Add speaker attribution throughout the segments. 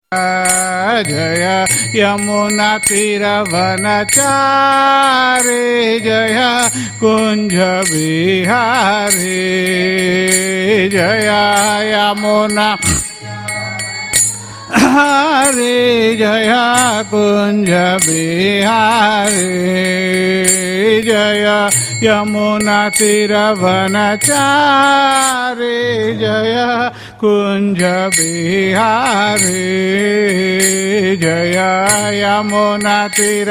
Speaker 1: जय यमुना तीरवनचारी जय कुंज बिहारी जय यमुना हरे जय कुंज बिहारी जय यमुना तीरवनचारी जय कुंज बिहारी जय यमुना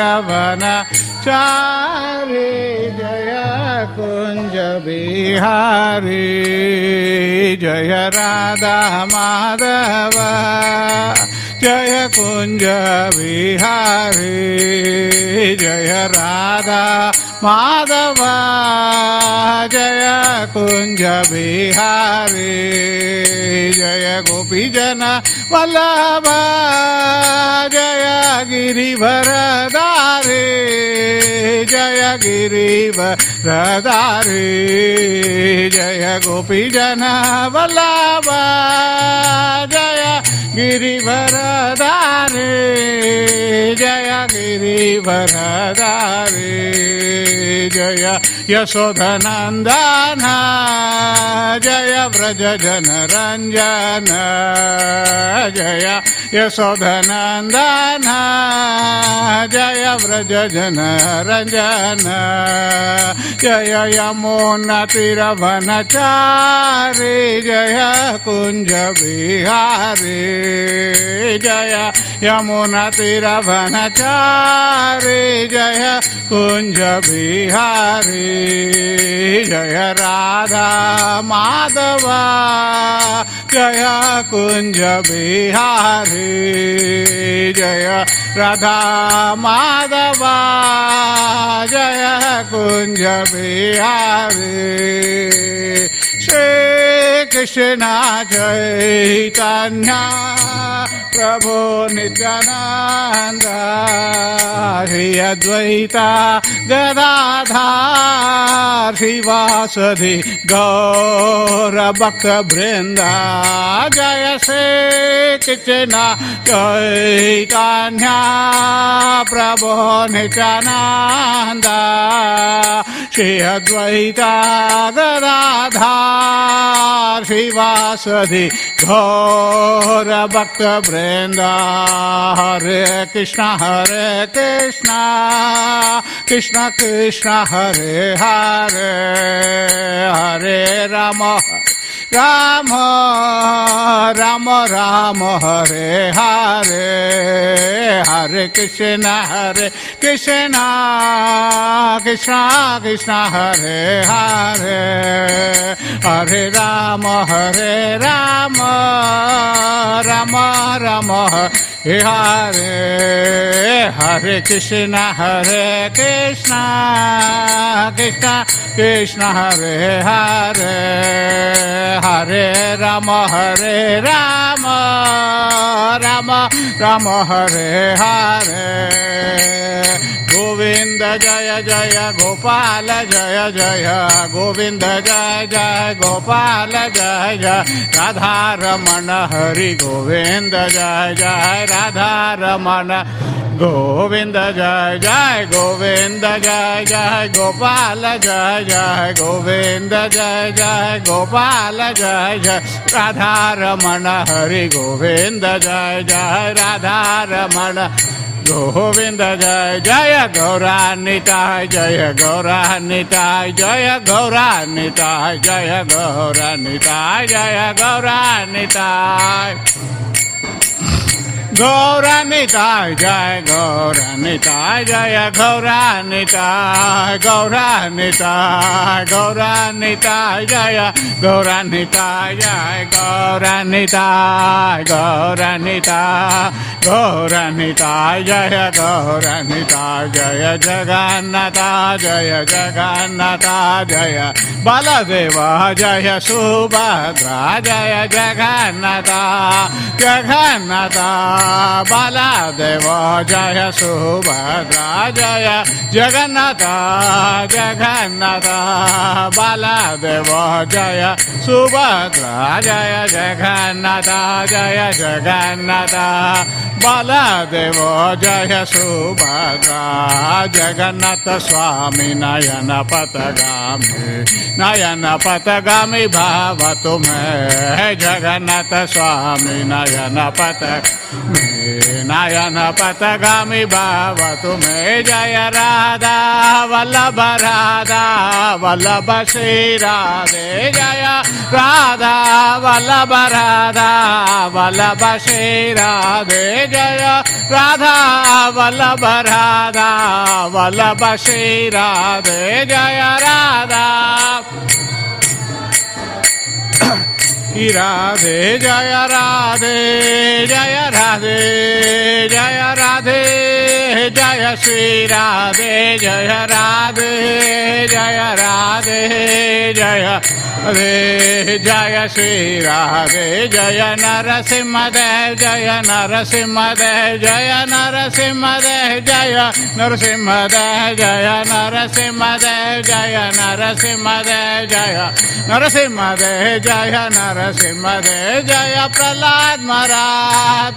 Speaker 1: तीरवनचारी जय कुंज बिहारी जय राधा माधव जय कुंज बिहारी जय राधा माधव जय कुंज बिहारी जय गोपीजन वल्लभ जय गिरिवरधारी जय गिरिवरधारी जय गोपीजन वल्लभ जय गिरिवरधारी जय गिरिवरधारी जय यशोधनंदन जय व्रज जनरंजन जय यशोधनंदन जय व्रज जनरंजन जय यमुना तीरवनचारी जय कुंज बिहारी जय यमुना तीरवनचारी जय कुंज बिहारी जय राधा माधव जय कुंज बिहारी जय राधा माधव जय कुंज बिहारी श्री कृष्ण चैतन्य प्रभु नित्यानंद श्री अद्वैता गदाधर श्रीवासदि गौर भक्त वृंद जय श्री कृष्ण चैतन्य प्रभु नित्यानंद श्री अद्वैता गदाधर श्रीवासदि गौर भक्त वृंद हरे कृष्ण कृष्ण कृष्ण हरे हरे हरे राम राम राम राम हरे हरे हरे कृष्ण कृष्ण कृष्ण हरे हरे हरे राम राम राम हरे हरे हरे कृष्ण कृष्ण कृष्ण हरे हरे हरे राम राम राम हरे हरे गोविंद जय जय गोपाल जय जय गोविंद जय जय गोपाल जय जय राधा रमण हरि गोविंद जय जय राधा रमण गोविंद जय जय गोविंद जय जय गोपाल जय जय गोविंद जय जय गोपाल जय जय राधा रमण हरि गोविंद जय जय राधा रमण गोविंद जय जय गौरानिताय जय गौरानिताय जय गौरानिताय जय गौरानिताय जय गौरानिताय गौरानिताय जय गौरानिताय जय गौरानिताय गौरानिताय गौरानिताय जय गौरानिताय जय गौरानिताय गौरानिताय गौरानिताय जय गौरानिताय जय जगन्नाथ जय जगन्नाथ जय बलदेव जय सुभद्रा जय जगन्नाथ जगन्नाथ बलदेव जय सुभद्रा सुभद्रा जय जगन्नाथ जगन्नाथ बलदेव जय सुभद्रा जय जगन्नाथ जय जगन्नाथ बलदेव जय सुभद्रा जगन्नाथ स्वामी नयन पथगामी भाव तुम्हें जगन्नाथ स्वामी नयन पथगामी भाव तुम्हें जय राधा वल्लभ श्री राधे जय राधा वल्लभ श्री राधे जय राधा वल्लभ श्री राधे जय राधा राधे जय राधे जय राधे जय राधे जय श्री राधे जय राधे जय राधे जय राधे जय श्री राधे जय नरसिंहदेव जय नरसिंहदेव जय नरसिंहदेव जय नरसिंहदेव जय नरसिंहदेव जय नरसिंहदेव जय नरसिंहदेव जय नरसिंहदेव जय प्रहलाद महाराज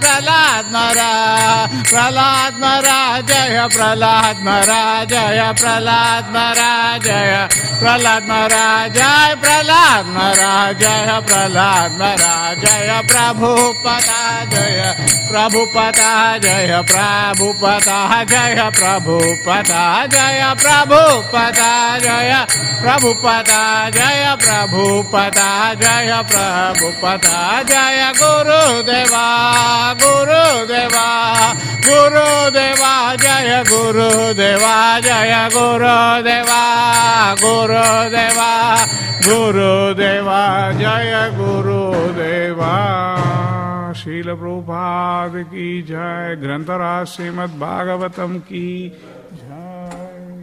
Speaker 1: जय प्रहलाद महाराज जय प्रहलाद महाराज जय प्रहलाद महाराज जय प्रहलाद महाराज जय प्रहलाद महाराज जय प्रभुपदा जय प्रभुपदा जय प्रभुपदा जय प्रभुपदा जय प्रभुपदा जय प्रभुपदा जय प्रभुपदा जय प्रभुपदा जय गुरुदेवा गुरुदेवा गुरुदेवा जय गुरुदेवा जय गुरुदेवा गुरुदेवा गुरुदेवा जय गुरुदेवा। श्रील प्रभुपाद की जय। ग्रंथराज श्रीमद् भागवतम की जय।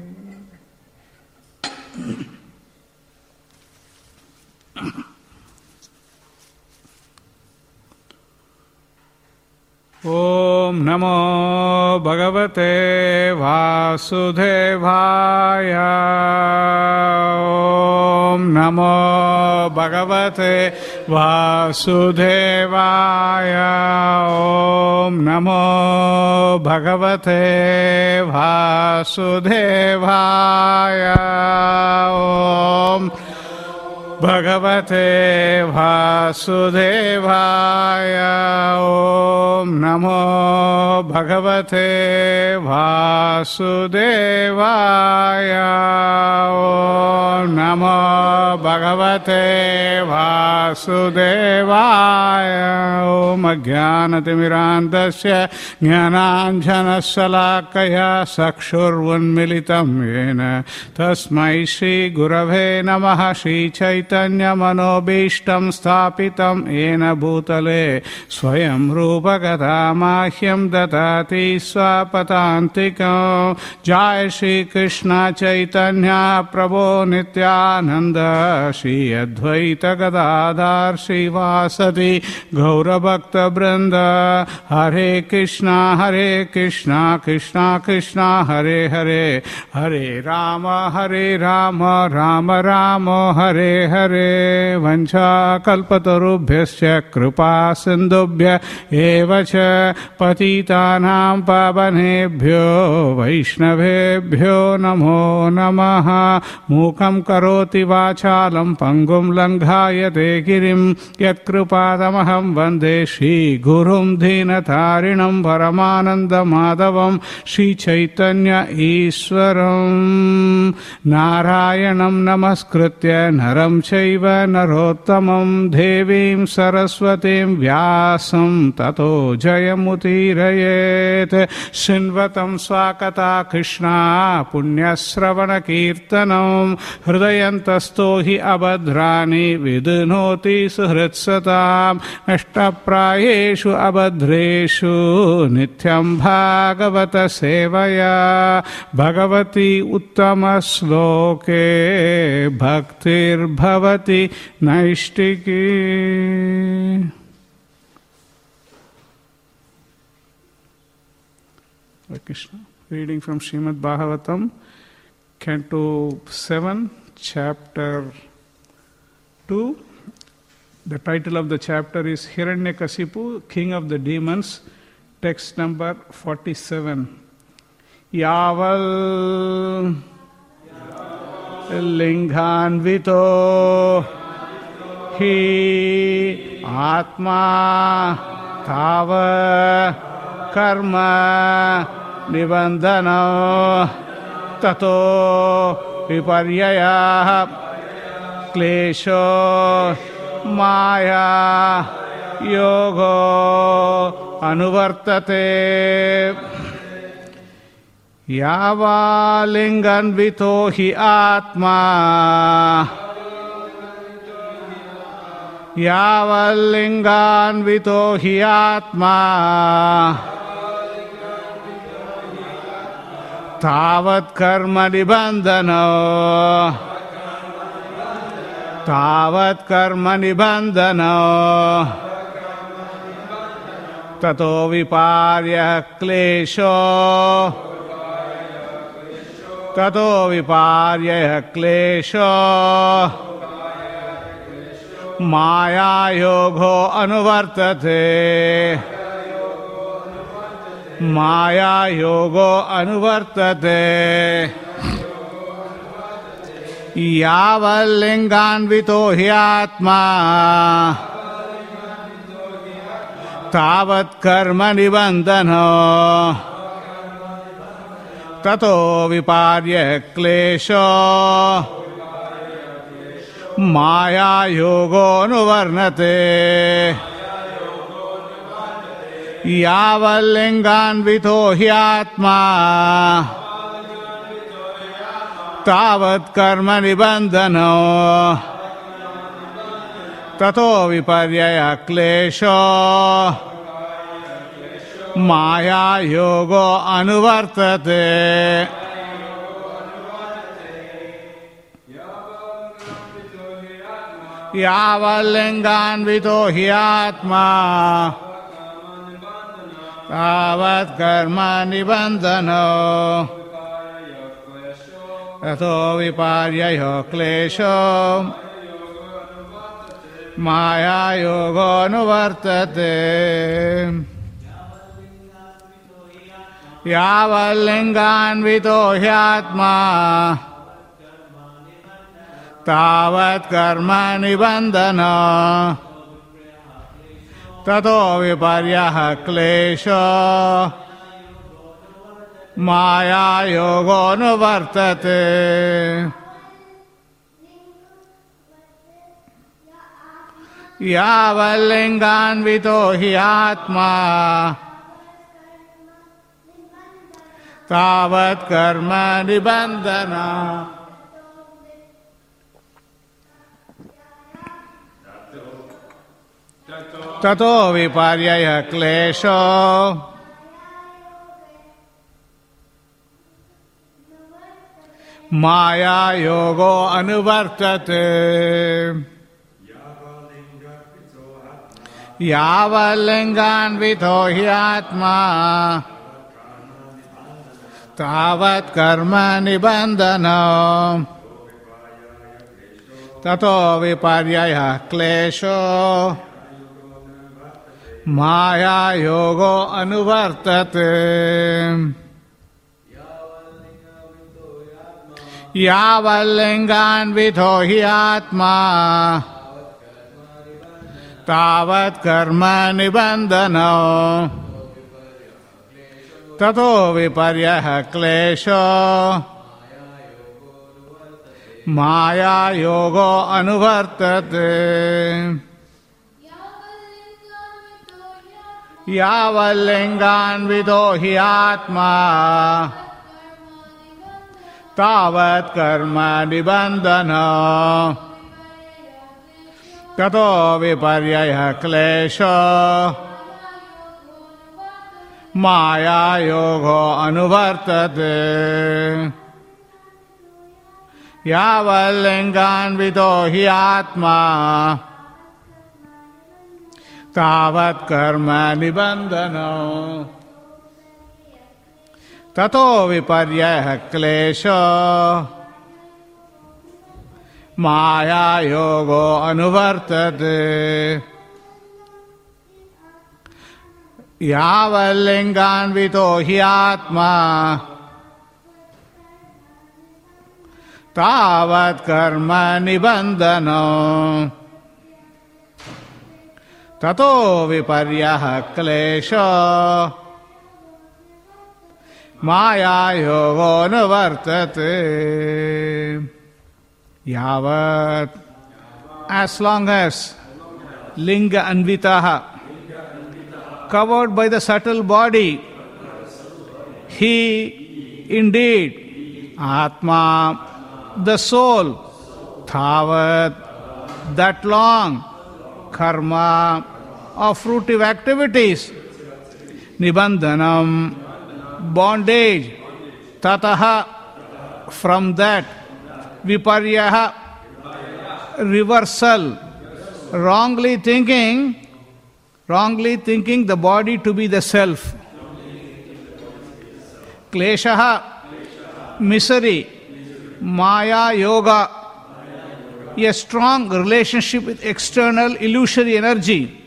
Speaker 1: ओम नमो भगवते वासुदेवाय। ओम नमो भगवते वासुदेवाय। ओम नमो भगवते वासुदेवाय। ओम भगवते वासुदेवाय। ओम नमो भगवते वासुदेवाय। ओम नमो भगवते वासुदेवाय। ओम अज्ञानतिमिरान्धस्य ज्ञानाञ्जनशलाकया चक्षुरुन्मीलितं येन तस्मै श्रीगुरवे नमः। श्रीचैतन्यमनोभीष्टं स्थापितं येन भूतले स्वयं रूपकथा माह्यं ददाति स्वपदान्तिकं। जय श्री कृष्ण चैतन्य प्रभो नित्यानंद श्री अद्वैत गदाधर श्रीवासदि गौरभक्तवृंद। हरे कृष्णा कृष्णा कृष्णा हरे हरे, हरे राम राम राम हरे हरे। वंशाकल्पतरुभ्यश्च कृपा सिन्धुभ्य एव च पतितानां पावनेभ्यो वैष्णवेभ्यो नमो नमः। मूकं करोति वाचालं पंगुं लङ्घायते गिरिं यत्कृपादमहं वन्दे श्रीगुरुं दीनतारिणं परमानन्दमाधवं श्रीचैतन्य ईश्वरं। नारायणं नमस्कृत्य नरं चैव नरोत्तमं देवीं सरस्वतीं व्यासं ततो जयमुदीरयेत्। शृण्वतं स्वाकता कृष्णा पुण्यश्रवणकीर्तनं हृदयन्तस्थो हि अभद्राणि विदुनोति सुहृत्सतां। नष्टप्रायेषु अभद्रेषु नित्यं भागवत सेवया Bhagwati उत्तमश्लोके भक्तिर्भवति नैष्टिकी। Hare Krishna. Reading from Srimad Bhagavatam, Canto 7, Chapter 2. The title of the chapter is Hiranyakasipu, King of the Demons. Text number 47. Yaval Linganvito Hi Atma Tava Karma Nibandhana Tato Viparyaya Klesho Maya Yogo Anuvartate Yavalinganvito hi Atma Yavalinganvito hi Atma Tavat karma nibandhana Tavat karma nibandhana Tato viparya klesho Tato viparya klesho Maya yogo anuvartate Maya yogo anuvartate Yavalinganvito hi Atma Tavat karma nibandhana Tato viparya klesho Maya yogo anuvarnate Yavalinganvito hi Atma Tavat karma nibandhana Tato viparya klesho Maya yogo anuvartate Yavalinganvito hi Atma Tavat karma nibandhana Tato viparya klesho Maya yogo anuvartate Yavalinganvito hi Atma Tavat karma nibandhana Tato viparya klesho Maya yogo anuvartate Yavalinganvito hi Atma Tavat karma nibandhana Tato viparya klesho Maya yogo anuvartate Yavalinganvito hi Atma Tavat karma nibandhana Tato viparya klesho Maya yogo anuvartate Yavalinganvito hi Atma Tavat karma nibandhana Tato viparya klesho Maya yogo anuvartate Yavalinganvito hi Atma Tavat karma nibandhana Tato viparya klesho Maya yogo anuvartate Yavalinganvito hi Atma Tavat karma nibandhana
Speaker 2: tato viparya klesha maya yogo anuvartate yavallinganvito hi atma tavat karma nibandhanam tato viparya klesha maya yogo anuvartate yavat, as long as linga anvitaha, covered by the subtle body, he indeed, Atma, the soul, Thavat, that long, karma of fruitive activities, Nibandhanam, bondage, Tataha, from that, Viparyaha, reversal, wrongly thinking the body to be the self. Kleshaha, misery. Maya yoga, a strong relationship with external illusory energy.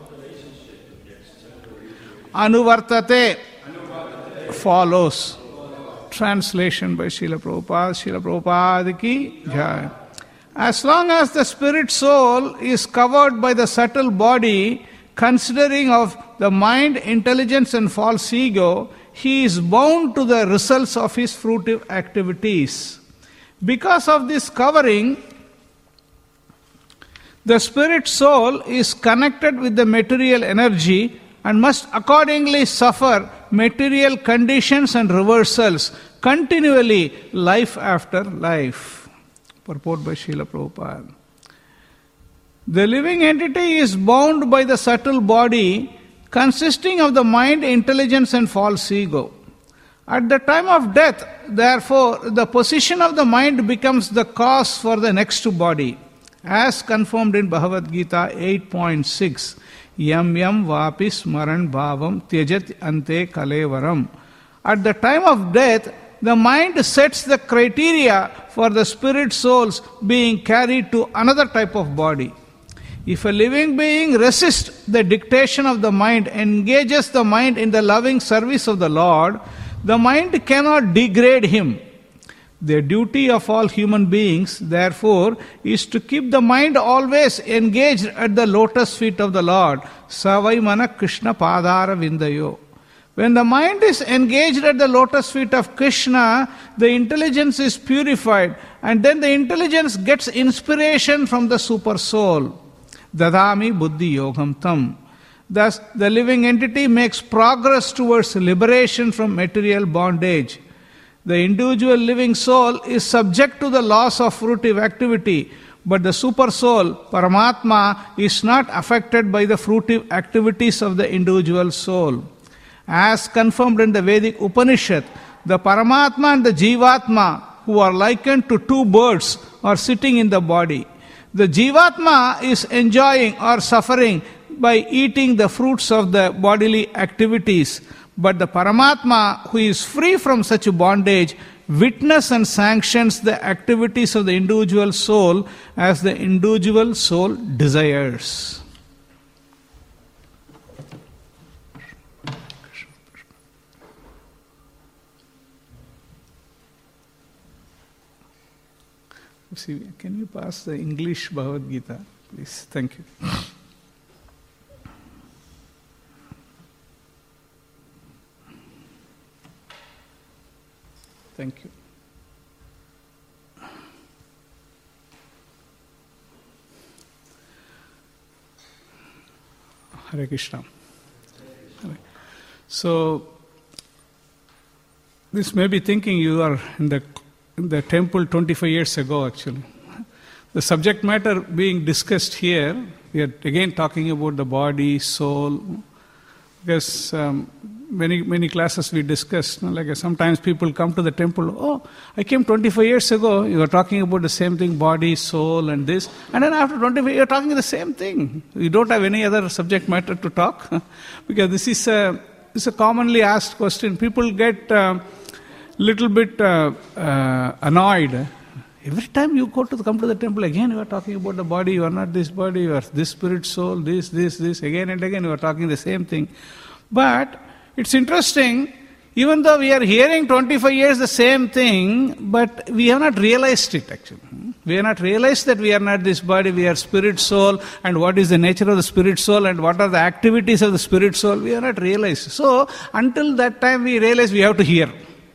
Speaker 2: Anuvartate, follows. Translation by Srila Prabhupada. Srila Prabhupada ki jai. As long as the spirit soul is covered by the subtle body, considering of the mind, intelligence and false ego, he is bound to the results of his fruitive activities. Because of this covering, the spirit soul is connected with the material energy and must accordingly suffer material conditions and reversals continually, life after life. Purport by Srila Prabhupada. The living entity is bound by the subtle body consisting of the mind, intelligence and false ego. At the time of death, therefore, the position of the mind becomes the cause for the next body, as confirmed in Bhagavad Gita 8.6. Yam yam vapi smaran bhavam tyajat ante kalevaram. At the time of death, the mind sets the criteria for the spirit souls being carried to another type of body. If a living being resists the dictation of the mind, engages the mind in the loving service of the Lord, the mind cannot degrade him. The duty of all human beings, therefore, is to keep the mind always engaged at the lotus feet of the Lord. Savai mana Krishna padara vindayo. When the mind is engaged at the lotus feet of Krishna, the intelligence is purified, and then the intelligence gets inspiration from the super soul. Dadami buddhi yogam tam. Thus, the living entity makes progress towards liberation from material bondage. The individual living soul is subject to the laws of fruitive activity, but the super soul, Paramatma, is not affected by the fruitive activities of the individual soul. As confirmed in the Vedic Upanishad, the Paramatma and the Jivatma, who are likened to two birds, are sitting in the body. The Jivatma is enjoying or suffering by eating the fruits of the bodily activities. But the Paramatma, who is free from such bondage, witnesses and sanctions the activities of the individual soul as the individual soul desires. See, can you pass the English Bhagavad Gita, please? Thank you. Thank you. Hare Krishna. So, this may be thinking you are in the temple 25 years ago, actually. The subject matter being discussed here, we are again talking about the body, soul, because many classes we discussed, like sometimes people come to the temple, oh, I came 25 years ago, you were talking about the same thing, body, soul and this, and then after 25 years, you're talking the same thing. You don't have any other subject matter to talk, because this is a commonly asked question. People get little bit annoyed. Every time you come to the temple, again you are talking about the body, you are not this body, you are this spirit, soul, this, again and again you are talking the same thing. But it's interesting, even though we are hearing 25 years the same thing, but we have not realized it actually. We have not realized that we are not this body, we are spirit, soul, and what is the nature of the spirit, soul, and what are the activities of the spirit, soul, we have not realized. So, until that time we realize we have to hear.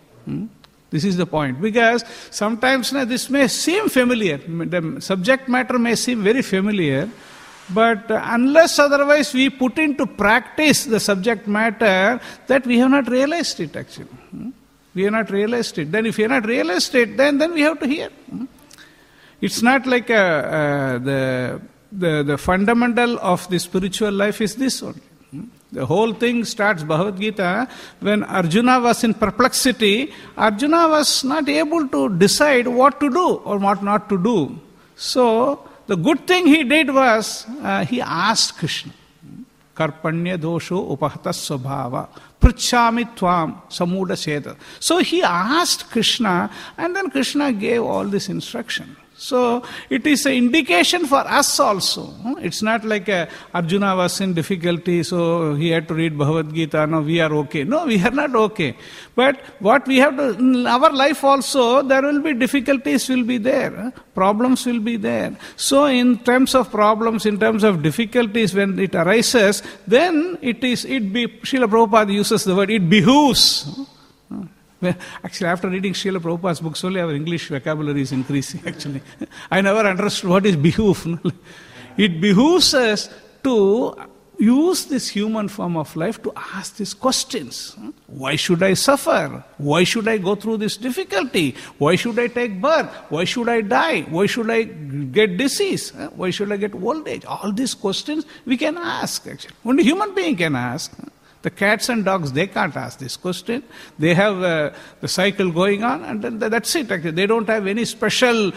Speaker 2: This is the point. Because sometimes this may seem familiar, the subject matter may seem very familiar, but unless otherwise we put into practice the subject matter, that we have not realized it actually. We have not realized it. Then if we have not realized it, then we have to hear. It's not like the fundamental of the spiritual life is this only. The whole thing starts, Bhagavad Gita, when Arjuna was in perplexity, Arjuna was not able to decide what to do or what not to do. So, the good thing he did was, he asked Krishna, Karpanya dosho upahatas svabhava, pritchami tvam samuda seta. So, he asked Krishna, and then Krishna gave all this instruction. So, it is an indication for us also. It's not like Arjuna was in difficulty, so he had to read Bhagavad Gita. No, we are okay. No, we are not okay. But what we have to, in our life also, there will be difficulties will be there. Problems will be there. So, in terms of problems, in terms of difficulties, when it arises, then Srila Prabhupada uses the word, it behooves. Actually, after reading Srila Prabhupada's books, only our English vocabulary is increasing, actually. I never understood what is behoof. It behooves us to use this human form of life to ask these questions. Why should I suffer? Why should I go through this difficulty? Why should I take birth? Why should I die? Why should I get disease? Why should I get old age? All these questions we can ask, actually. Only human being can ask. The cats and dogs, they can't ask this question. They have the cycle going on, and then that's it. Actually, they don't have any special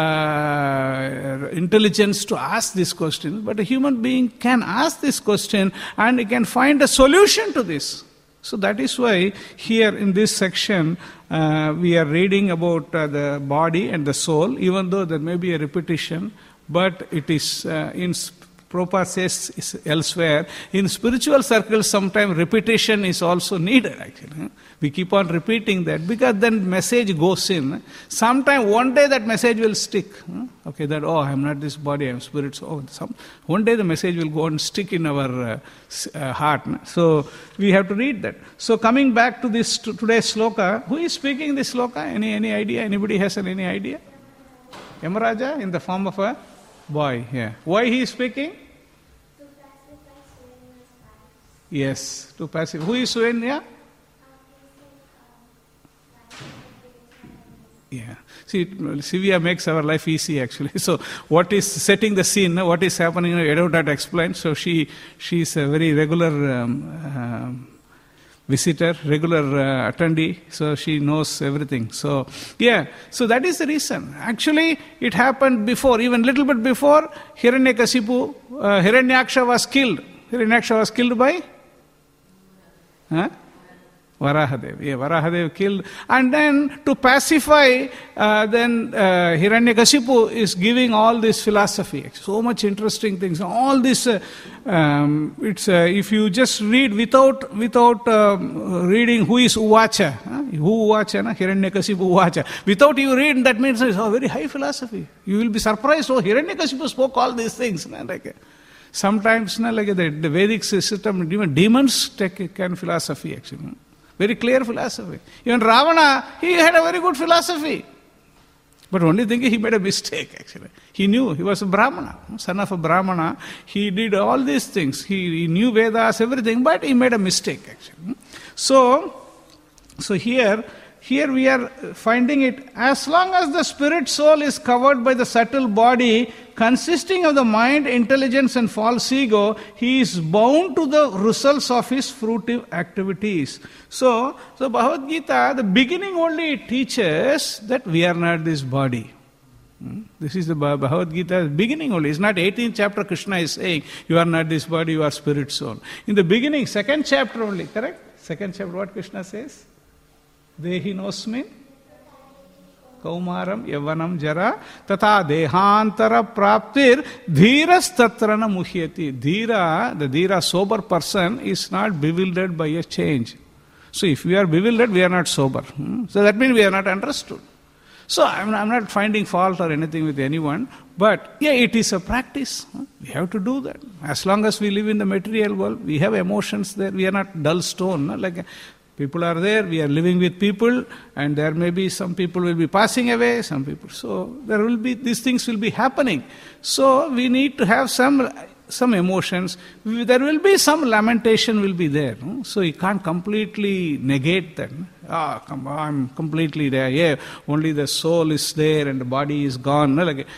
Speaker 2: intelligence to ask this question. But a human being can ask this question, and he can find a solution to this. So that is why here in this section we are reading about the body and the soul, even though there may be a repetition, but it is in Prabhupada says elsewhere, in spiritual circles sometimes repetition is also needed actually. We keep on repeating that because then message goes in. Sometime one day that message will stick. Okay, that I am not this body, I am spirit. So one day the message will go and stick in our heart. So we have to read that. So coming back to this today's sloka, who is speaking this sloka? Any idea? Anybody has any idea? Yamaraja in the form of a boy, yeah. Why he is speaking?
Speaker 3: To pacify Surenya's life.
Speaker 2: Yes, to pacify. Who is Surenya? Yeah. See, Sivya makes our life easy actually. So, what is setting the scene, what is happening, I don't have to explain. So, she's a very regular visitor, regular attendee, so she knows everything. So, yeah, so that is the reason. Actually, it happened before, even little bit before, Hiranyakasipu, Hiranyaksha was killed. Hiranyaksha was killed by? Varahadev. Yeah, Varahadev killed. And then to pacify, Hiranyakasipu is giving all this philosophy. So much interesting things. All this, if you just read without reading who is Uvacha. Who Uvacha? Hiranyakasipu Uvacha. Without you read, that means it's a very high philosophy. You will be surprised. Hiranyakasipu spoke all these things. Sometimes, like the Vedic system, even demons can philosophy actually. Very clear philosophy. Even Ravana, he had a very good philosophy. But only thing he made a mistake actually. He knew, he was a Brahmana, son of a Brahmana. He did all these things. He knew Vedas, everything, but he made a mistake actually. So here we are finding it, as long as the spirit soul is covered by the subtle body consisting of the mind, intelligence and false ego, he is bound to the results of his fruitive activities. So Bhagavad Gita, the beginning only it teaches that we are not this body. This is the Bhagavad Gita beginning only. It's not 18th chapter Krishna is saying, you are not this body, you are spirit soul. In the beginning, 2nd chapter only, correct? 2nd chapter, what Krishna says? Dehinosmin Kaumaram Yavanam Jara Tata Dehantara Praptir Dhiras Tatrana Muhyati. Dhira, the Dhira sober person is not bewildered by a change. So if we are bewildered, we are not sober. So that means we are not understood. So I'm not finding fault or anything with anyone, but yeah, it is a practice. We have to do that. As long as we live in the material world, we have emotions there. We are not dull stone. No? Like people are there, we are living with people, and there may be some people will be passing away, some people. So there will be, these things will be happening. So we need to have some emotions. There will be some lamentation will be there. No? So you can't completely negate that. I'm completely there. Yeah, only the soul is there and the body is gone. No? Like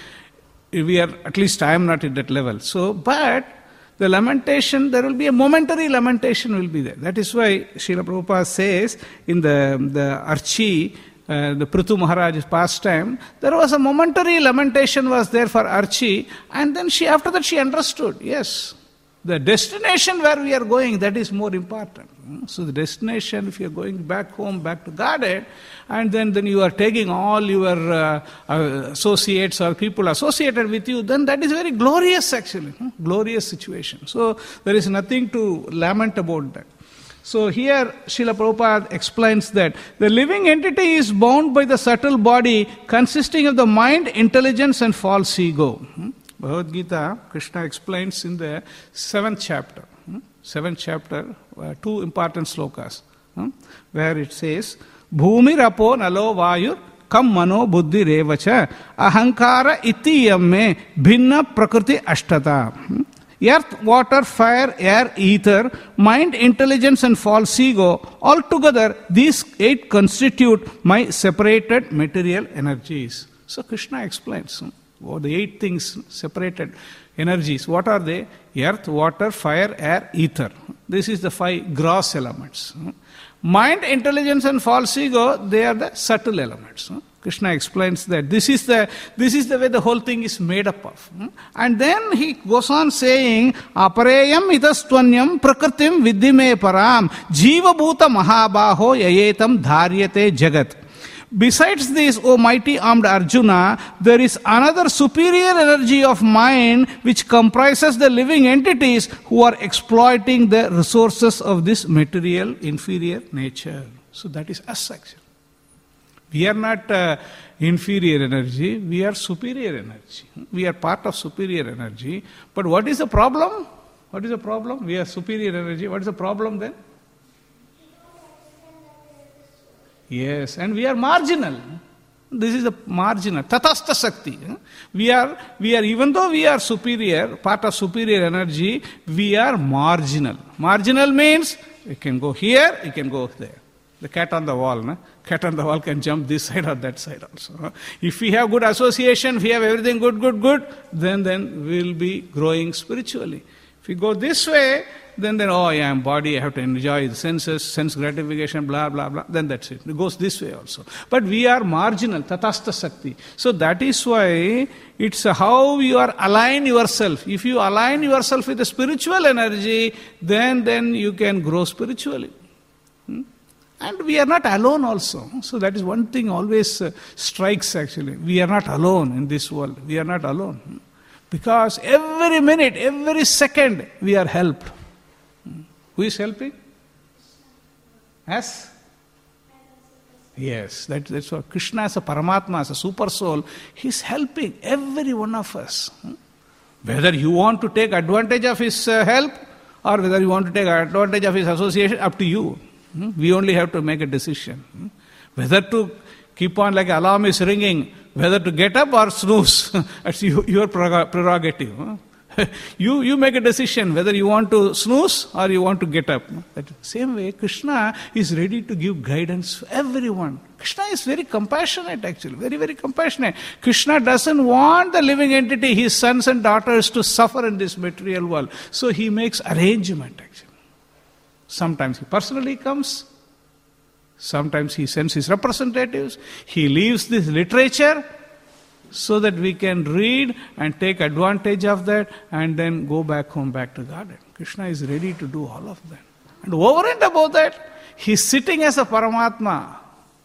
Speaker 2: we are, at least I am not at that level. So, but the lamentation, there will be a momentary lamentation will be there. That is why Srila Prabhupada says in the Archi, the Prithu Maharaj's pastime, there was a momentary lamentation was there for Archi, and then after that she understood, yes, the destination where we are going, that is more important. So the destination, if you are going back home, back to Godhead, and then you are taking all your associates or people associated with you, then that is very glorious actually, glorious situation. So there is nothing to lament about that. So here Srila Prabhupada explains that the living entity is bound by the subtle body consisting of the mind, intelligence and false ego. Bhagavad Gita, Krishna explains in the 7th chapter. 7th chapter, 2 important slokas, where it says, Bhumi rapo nalo vayur kam mano buddhi revacha ahankara iti yamme bhinna prakriti ashtata. Earth, water, fire, air, ether, mind, intelligence and false ego, altogether these 8 constitute my separated material energies. So Krishna explains the 8 things, separated energies. What are they? Earth, water, fire, air, ether. This is the 5 gross elements. Mind, intelligence and false ego, they are the subtle elements. Krishna explains that this is the way the whole thing is made up of. And then he goes on saying, Apareyam itastvanyam prakritim viddhime param jiva bhuta mahabaho yayetam dharyate jagat. Besides this, O mighty armed Arjuna, there is another superior energy of mind which comprises the living entities who are exploiting the resources of this material inferior nature. So that is us actually. We are not inferior energy, we are superior energy. We are part of superior energy. But what is the problem? What is the problem? We are superior energy. What is the problem then? Yes, and we are marginal. This is the marginal. Tatastha Sakti. We are, even though we are superior, part of superior energy, we are marginal. Marginal means we can go here, we can go there. The cat on the wall. No? Cat on the wall can jump this side or that side also. If we have good association, if we have everything good, then we will be growing spiritually. If we go this way, then oh yeah, I'm body, I have to enjoy the senses, sense gratification, blah, blah, blah. Then that's it. It goes this way also. But we are marginal, tatastha sakti. So that is why it's how you are align yourself. If you align yourself with the spiritual energy, then you can grow spiritually. And we are not alone also. So that is one thing always strikes actually. We are not alone in this world. We are not alone. Because every minute, every second, we are helped. Who is helping? Us? Yes, that's what Krishna as a Paramatma, as a super soul, he is helping every one of us. Whether you want to take advantage of his help or whether you want to take advantage of his association, up to you. We only have to make a decision. Whether to keep on like alarm is ringing, whether to get up or snooze, that's your prerogative. You make a decision whether you want to snooze or you want to get up. That same way, Krishna is ready to give guidance to everyone. Krishna is very compassionate actually, very, very compassionate. Krishna doesn't want the living entity, his sons and daughters, to suffer in this material world. So he makes arrangement actually. Sometimes he personally comes, sometimes he sends his representatives, he leaves this literature so that we can read and take advantage of that and then go back home, back to Godhead. Krishna is ready to do all of that. And over and above that, he is sitting as a Paramatma.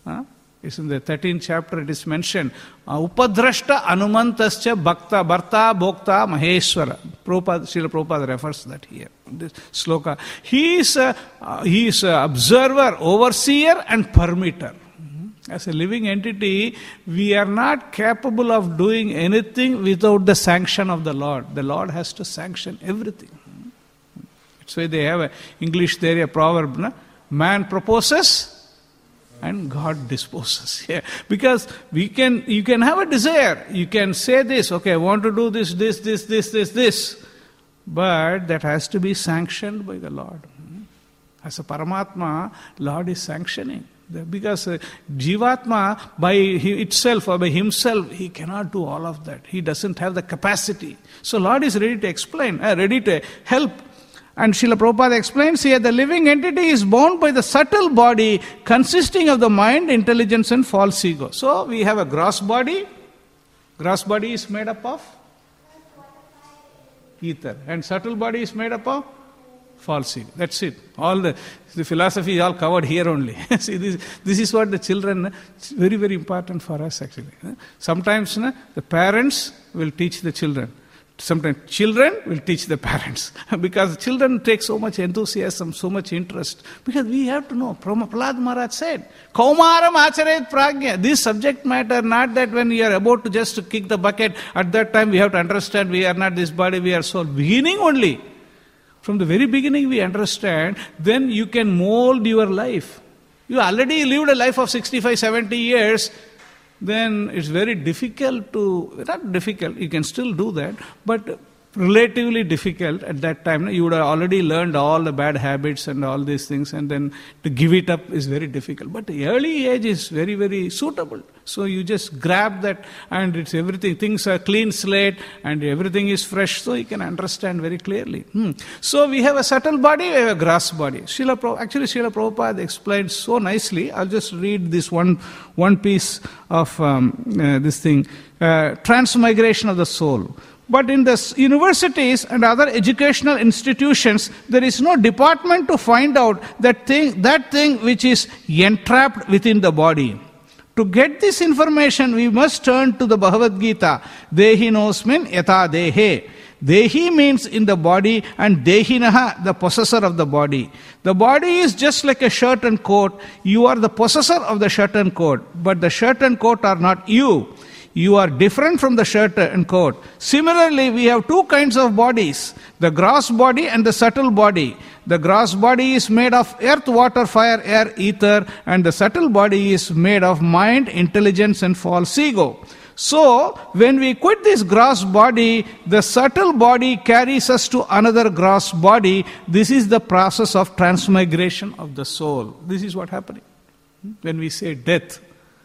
Speaker 2: It's in the 13th chapter, it is mentioned. Upadrashta anumantascha bhakta bharta bhokta maheshwara. Srila Prabhupada refers that here. This sloka. He is a observer, overseer and permitter. As a living entity, we are not capable of doing anything without the sanction of the Lord. The Lord has to sanction everything. That's why they have English there a proverb, na? Man proposes and God disposes. Yeah. Because you can have a desire. You can say this, okay, I want to do this. But that has to be sanctioned by the Lord. As a Paramatma, Lord is sanctioning. Because Jivatma, by itself or by himself, he cannot do all of that. He doesn't have the capacity. So Lord is ready to explain, ready to help. And Srila Prabhupada explains here, the living entity is bound by the subtle body consisting of the mind, intelligence and false ego. So we have a gross body. Gross body is made up of ether. And subtle body is made up of false ego. That's it. All the philosophy is all covered here only. See, this is what the children, it's very, very important for us actually. Sometimes the parents will teach the children. Sometimes children will teach the parents. Because children take so much enthusiasm, so much interest. Because we have to know. Prahlad Maharaj said, Kaumaram acharet prajna. This subject matter, not that when we are about to just kick the bucket, at that time we have to understand we are not this body, we are soul. Beginning only. From the very beginning we understand, then you can mold your life. You already lived a life of 65, 70 years, then it's very difficult not difficult, you can still do that, but relatively difficult at that time. You would have already learned all the bad habits and all these things, and then to give it up is very difficult. But the early age is very, very suitable. So you just grab that and it's everything, things are clean slate and everything is fresh, so you can understand very clearly. So we have a subtle body, we have a gross body. Srila Prabhupada explained so nicely. I'll just read this one piece of this thing, transmigration of the soul. But in the universities and other educational institutions, there is no department to find out that thing which is entrapped within the body. To get this information, we must turn to the Bhagavad Gita. Dehinosmin yata dehe. Dehi means in the body and Dehinaha, the possessor of the body. The body is just like a shirt and coat. You are the possessor of the shirt and coat. But the shirt and coat are not you. You are different from the shirt and coat. Similarly, we have two kinds of bodies, the gross body and the subtle body. The gross body is made of earth, water, fire, air, ether, and the subtle body is made of mind, intelligence, and false ego. So, when we quit this gross body, the subtle body carries us to another gross body. This is the process of transmigration of the soul. This is what happening. When we say death,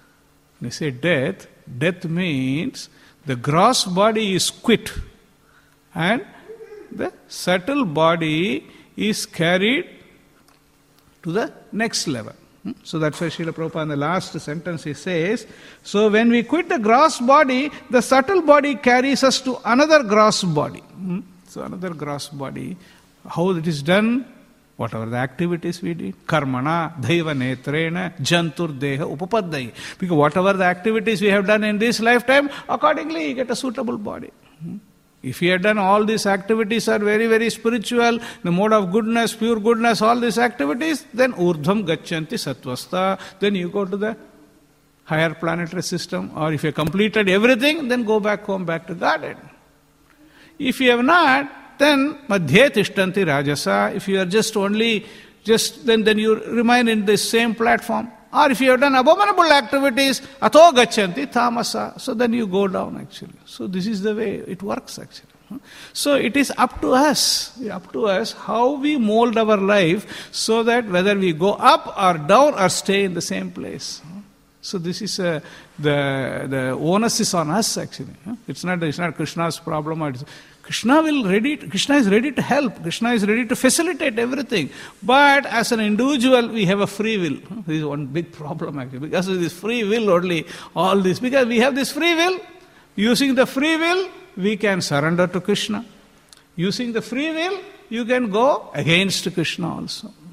Speaker 2: death means the gross body is quit and the subtle body is carried to the next level. So that's why Srila Prabhupada in the last sentence he says, so when we quit the gross body, the subtle body carries us to another gross body. So another gross body. How it is done? Whatever the activities we did, karmana, daiva netrena, jantur deha upapaddai. Because whatever the activities we have done in this lifetime, accordingly you get a suitable body. If you have done all these activities are very, very spiritual, the mode of goodness, pure goodness, all these activities, then urdhvam gacchanti sattvasta, then you go to the higher planetary system. Or if you have completed everything, then go back home, back to garden. If you have not, then madhye tishtanti rajasa. If you are then you remain in the same platform. Or if you have done abominable activities, ato gacchanti tamasa. So then you go down actually. So this is the way it works actually. So it is up to us how we mold our life so that whether we go up or down or stay in the same place. So this is the onus is on us actually. It's not Krishna's problem. Krishna is ready to help. Krishna is ready to facilitate everything. But as an individual, we have a free will. This is one big problem actually. Because of this free will only, all this. Because we have this free will, using the free will, we can surrender to Krishna. Using the free will, you can go against Krishna also.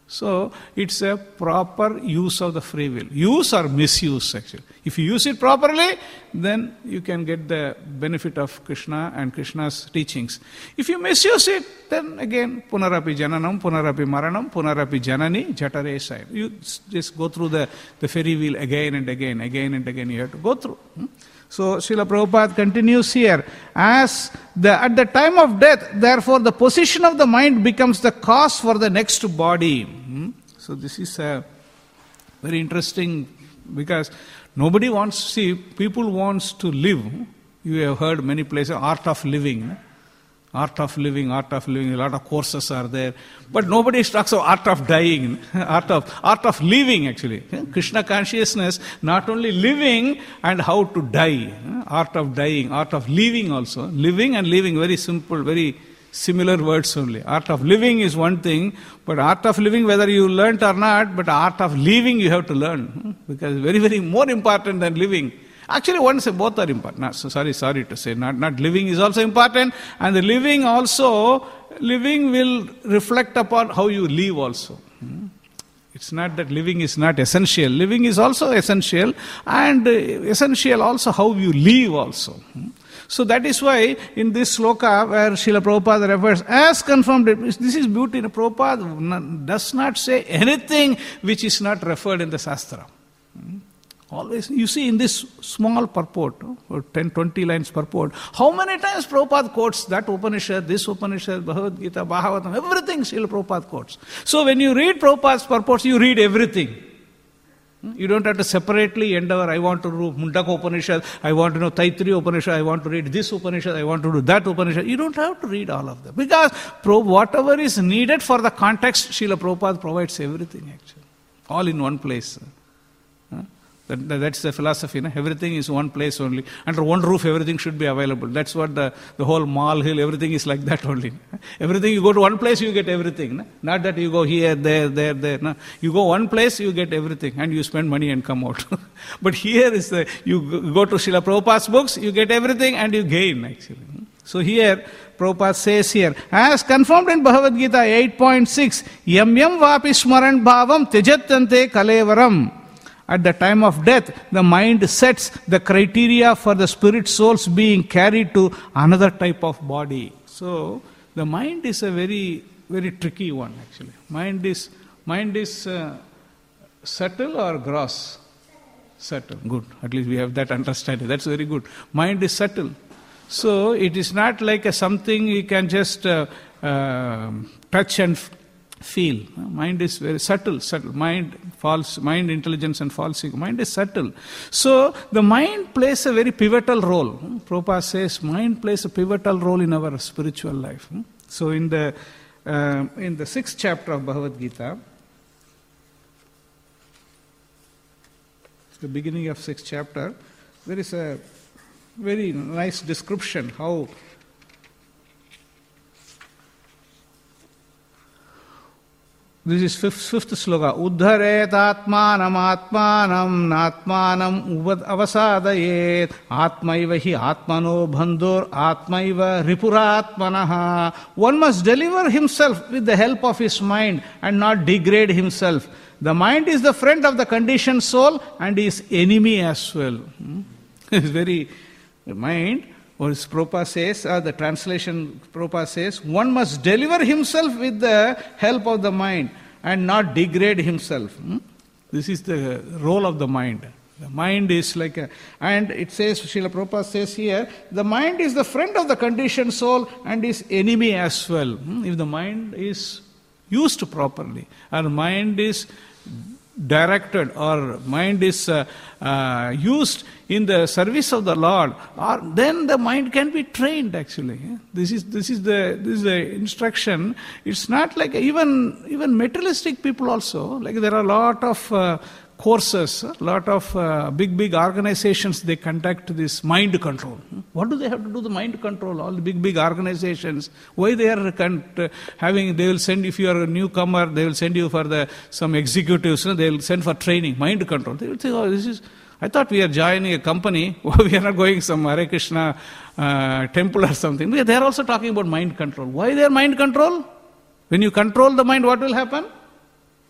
Speaker 2: So it's a proper use of the free will. Use or misuse, actually. If you use it properly, then you can get the benefit of Krishna and Krishna's teachings. If you misuse it, then again, punarapi jananam, punarapi maranam, punarapi janani, jatare sai. You just go through the ferry wheel again and again you have to go through. So Srila Prabhupada continues here, at the time of death, therefore the position of the mind becomes the cause for the next body. So this is very interesting, because nobody wants, people wants to live. You have heard many places, art of living. Art of living, a lot of courses are there. But nobody talks of art of dying, art of living actually. Krishna consciousness, not only living and how to die. Art of dying, art of living also. Living and living, very simple, very similar words only. Art of living is one thing, but art of living, whether you learnt or not, but art of living you have to learn. Because very, very more important than living. Actually, one say both are important. Sorry to say, not living is also important, and the living will reflect upon how you live also. It's not that living is not essential. Living is also essential, and essential also how you live also. So that is why in this sloka where Srila Prabhupada refers, as confirmed, this is beauty. Prabhupada does not say anything which is not referred in the Shastra. Always, you see in this small purport, or 10, 20 lines purport, how many times Prabhupada quotes that Upanishad, this Upanishad, Bhagavad Gita, Bhagavatam, everything Srila Prabhupada quotes. So when you read Prabhupada's purports, you read everything. You don't have to separately endeavor, I want to do Mundaka Upanishad, I want to know Taittiriya Upanishad, I want to read this Upanishad, I want to do that Upanishad. You don't have to read all of them. Because whatever is needed for the context, Srila Prabhupada provides everything actually. All in one place. That's the philosophy. Everything is one place only. Under one roof, everything should be available. That's what the whole mall hill, everything is like that only. Everything, you go to one place, you get everything. Not that you go here, there. No. You go one place, you get everything. And you spend money and come out. But here is you go to Srila Prabhupada's books, you get everything and you gain actually. So here, Prabhupada says here, as confirmed in Bhagavad Gita 8.6, yam vapi smaran bhavam tejatante kalevaram. At the time of death, the mind sets the criteria for the spirit souls being carried to another type of body. So, the mind is a very, very tricky one actually. Mind is subtle or gross? Subtle. Good. At least we have that understanding. That's very good. Mind is subtle. So, it is not like something you can just touch and feel. Mind is very subtle. Mind, intelligence and false ego. Mind is subtle. So, the mind plays a very pivotal role. Prabhupada says, mind plays a pivotal role in our spiritual life. So, in the 6th chapter of Bhagavad Gita, the beginning of 6th chapter, there is a very nice description how this is fifth sloka. Uddharet atmanam atmanam natmanam avasadayet atmaiva hi atmano bandhur atmaiva ripuratmanaha. One must deliver himself with the help of his mind and not degrade himself. The mind is the friend of the conditioned soul and is enemy as well. It's very, the mind, or as Prabhupada says, the translation Prabhupada says, one must deliver himself with the help of the mind and not degrade himself. This is the role of the mind. The mind is like and it says, Srila Prabhupada says here, the mind is the friend of the conditioned soul and is enemy as well. If the mind is used properly, and mind is directed, or mind is used in the service of the Lord, or then the mind can be trained actually. This is the instruction. It's not like even materialistic people also, like there are a lot of courses, a lot of big organizations, they conduct this mind control. What do they have to do the mind control? All the big organizations, why they are having, they will send, if you are a newcomer, they will send you for some executives, they will send for training, mind control. They will say, oh, this is, I thought we are joining a company, we are not going some Hare Krishna temple or something. They are also talking about mind control. Why they are mind control? When you control the mind, what will happen?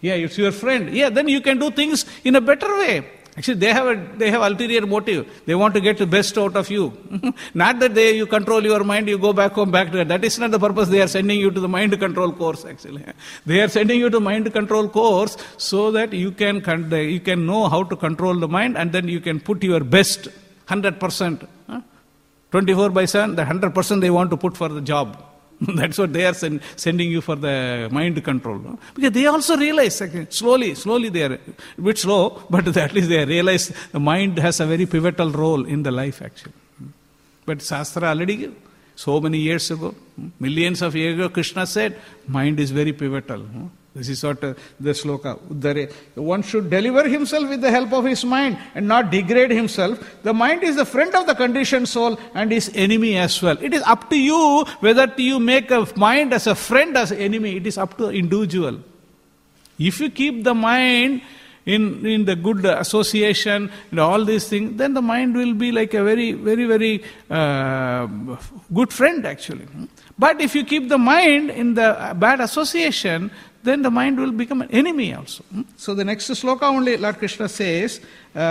Speaker 2: Yeah, it's your friend. Yeah, then you can do things in a better way. Actually, they have ulterior motive. They want to get the best out of you. Not that you control your mind, you go back home, back to that. That is not the purpose. They are sending you to the mind control course, actually. They are sending you to mind control course so that you can know how to control the mind, and then you can put your best, 100%. 24/7, the 100% they want to put for the job. That's what they are sending you for the mind control. No? Because they also realize, slowly they are a bit slow, but at least they realize the mind has a very pivotal role in the life, actually. But Shastra already, so many years ago, millions of years ago, Krishna said, mind is very pivotal. No? This is what the sloka. One should deliver himself with the help of his mind and not degrade himself. The mind is the friend of the conditioned soul and his enemy as well. It is up to you whether you make a mind as a friend, as an enemy. It is up to the individual. If you keep the mind in the good association and all these things, then the mind will be like a very, very, very good friend, actually. But if you keep the mind in the bad association, then the mind will become an enemy also. So the next sloka only, Lord Krishna says,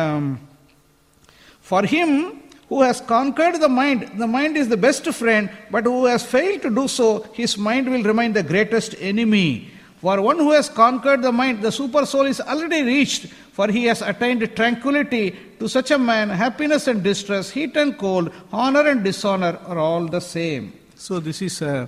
Speaker 2: for him who has conquered the mind is the best friend, but who has failed to do so, his mind will remain the greatest enemy. For one who has conquered the mind, the super soul is already reached, for he has attained tranquility. To such a man, happiness and distress, heat and cold, honor and dishonor are all the same. So this is a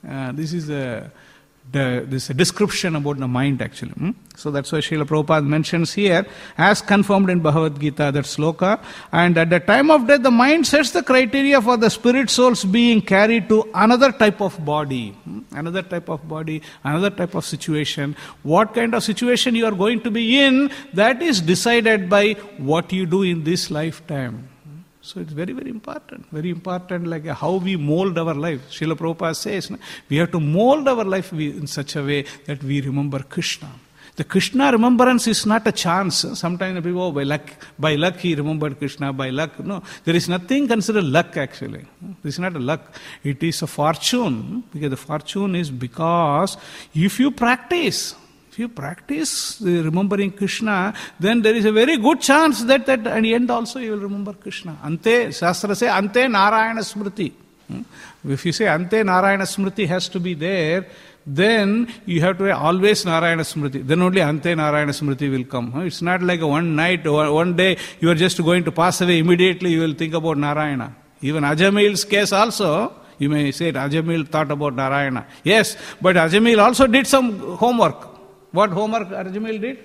Speaker 2: description about the mind, actually. So that's why Srila Prabhupada mentions here, as confirmed in Bhagavad Gita, that sloka. And at the time of death, the mind sets the criteria for the spirit souls being carried to another type of body. Another type of body, another type of situation. What kind of situation you are going to be in, that is decided by what you do in this lifetime. So it's very, very important, like how we mold our life. Srila Prabhupada says, we have to mold our life in such a way that we remember Krishna. The Krishna remembrance is not a chance. Sometimes people, by luck he remembered Krishna, by luck. No, there is nothing considered luck, actually. This is not a luck. It is a fortune. Because the fortune is because if you practice remembering Krishna, then there is a very good chance that at the end also you will remember Krishna. Ante, Shastra say, Ante Narayana Smriti. If you say Ante Narayana Smriti has to be there, then you have to have always Narayana Smriti. Then only Ante Narayana Smriti will come. It's not like one night, one day you are just going to pass away, immediately you will think about Narayana. Even Ajamil's case also, you may say Ajamil thought about Narayana. Yes, but Ajamil also did some homework. What homework Ajamil did?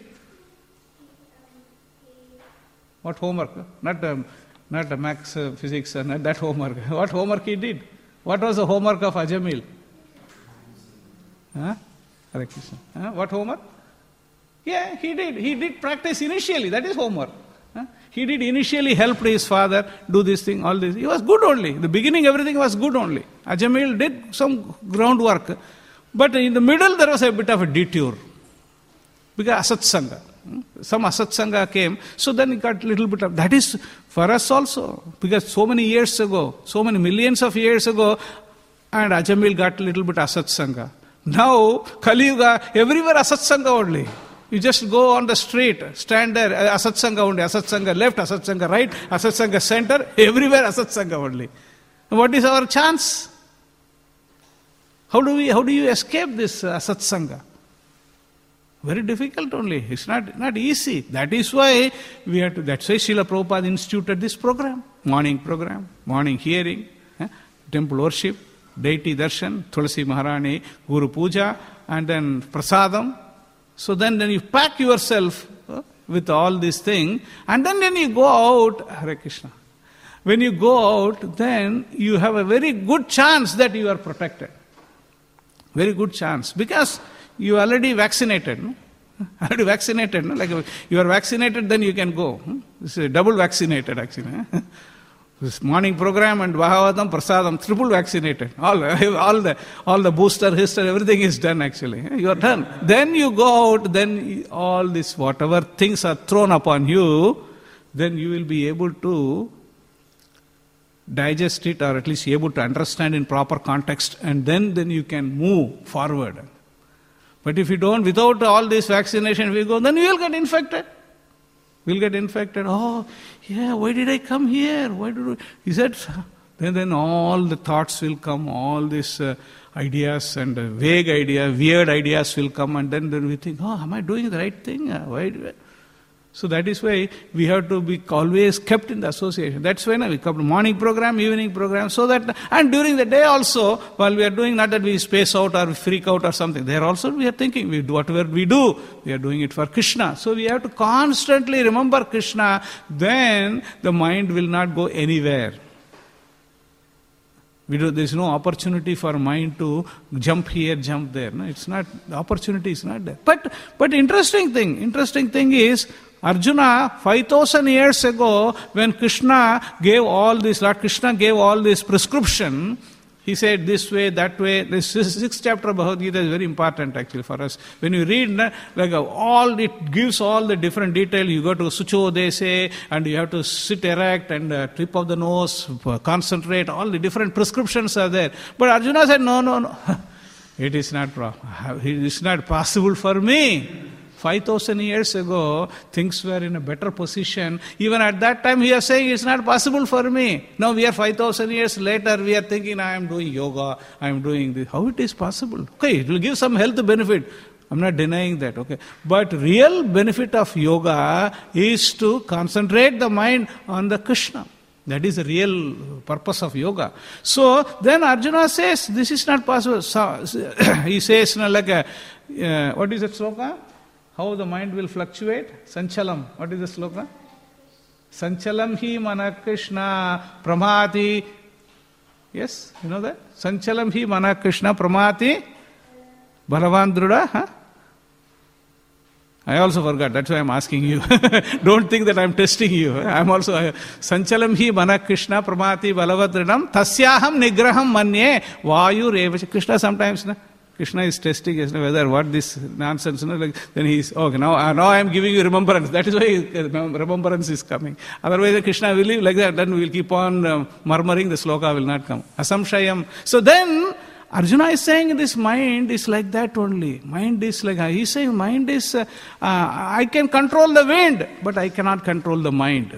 Speaker 2: What homework? Not maths, physics, not that homework. What homework he did? What was the homework of Ajamil? Hare Krishna. What homework? Yeah, he did. He did practice initially. That is homework. He did initially help his father do this thing, all this. He was good only. The beginning, everything was good only. Ajamil did some groundwork. But in the middle, there was a bit of a detour. Because asatsanga. Some asatsanga came. So then he got a little bit of... That is for us also. Because so many years ago, so many millions of years ago, and Ajamil got a little bit asatsanga. Now, Kali Yuga, everywhere asatsanga only. You just go on the street, stand there, asatsanga only, asatsanga left, asatsanga right, asatsanga center, everywhere asatsanga only. What is our chance? How do you escape this asatsanga? Very difficult only. It's not easy. That is why that's why Srila Prabhupada instituted this program, morning hearing, temple worship, deity darshan, Tulasi Maharani, Guru Puja, and then prasadam. So then you pack yourself with all these things, and then you go out, Hare Krishna. When you go out, then you have a very good chance that you are protected. Very good chance. Because you are already vaccinated. No? Already vaccinated. No? Like you are vaccinated, then you can go. This is double vaccinated, actually. This morning program and Bhagavatam, Prasadam, triple vaccinated. All the booster, history, everything is done, actually. You are done. Then you go out, then all this, whatever things are thrown upon you, then you will be able to digest it, or at least able to understand in proper context, and then you can move forward. But if you don't, without all this vaccination, we go, then we will get infected. We'll get infected. Oh, yeah, why did I come here? Why did I? He said, then all the thoughts will come, all these ideas and vague ideas, weird ideas will come, and then we think, oh, am I doing the right thing? Why do I? So that is why we have to be always kept in the association. That's why we come to morning program, evening program, so that, and during the day also, while we are doing, not that we space out or freak out or something, there also we are thinking, we do whatever we do, we are doing it for Krishna. So we have to constantly remember Krishna, then the mind will not go anywhere. There is no opportunity for mind to jump here, jump there. No, it's not, the opportunity is not there. But interesting thing is, Arjuna, 5,000 years ago, when Krishna gave all this, Lord Krishna gave all this prescription, he said this way, that way. This 6th chapter of Bhagavad Gita is very important actually for us. When you read, it gives all the different detail. You go to Sucho Dese, and you have to sit erect and tip of the nose, concentrate, all the different prescriptions are there. But Arjuna said, no. It is not possible for me. 5,000 years ago, things were in a better position. Even at that time, he was saying, it's not possible for me. Now we are 5,000 years later, we are thinking, I am doing yoga, I am doing this. How it is possible? Okay, it will give some health benefit. I'm not denying that, okay. But real benefit of yoga is to concentrate the mind on the Krishna. That is the real purpose of yoga. So then Arjuna says, this is not possible. So, he says, what is that sloka? How the mind will fluctuate? Sanchalam. What is the sloka? Sanchalam hi mana Krishna pramati. Yes, you know that? Sanchalam hi mana Krishna pramati balavan druda. Huh? I also forgot. That's why I'm asking you. Don't think that I'm testing you. I'm also Sanchalam hi mana Krishna pramati balavadridam tasyaham nigraham manye vayu revacha. Krishna sometimes Krishna is testing whether what this nonsense, then he's, okay, now I am giving you remembrance. That is why remembrance is coming. Otherwise, Krishna will leave like that, then we will keep on murmuring, the sloka will not come. Asamshayam. So then, Arjuna is saying this mind is like that only. Mind is like, he's saying mind is, I can control the wind, but I cannot control the mind.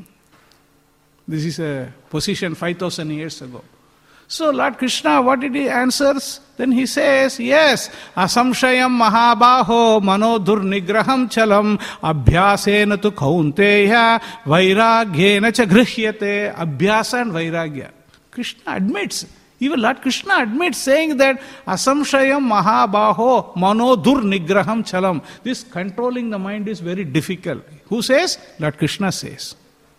Speaker 2: This is a position 5,000 years ago. So Lord Krishna, what did he answers? Then he says, yes, asamshayam mahabaho manodur nigraham chalam abhyasena tu kaunteya vairagyena cha grhyate. Abhyasa and vairagya. Krishna admits, even Lord Krishna admits, saying that asamshayam mahabaho manodur nigraham chalam. This controlling the mind is very difficult. Who says? Lord Krishna says.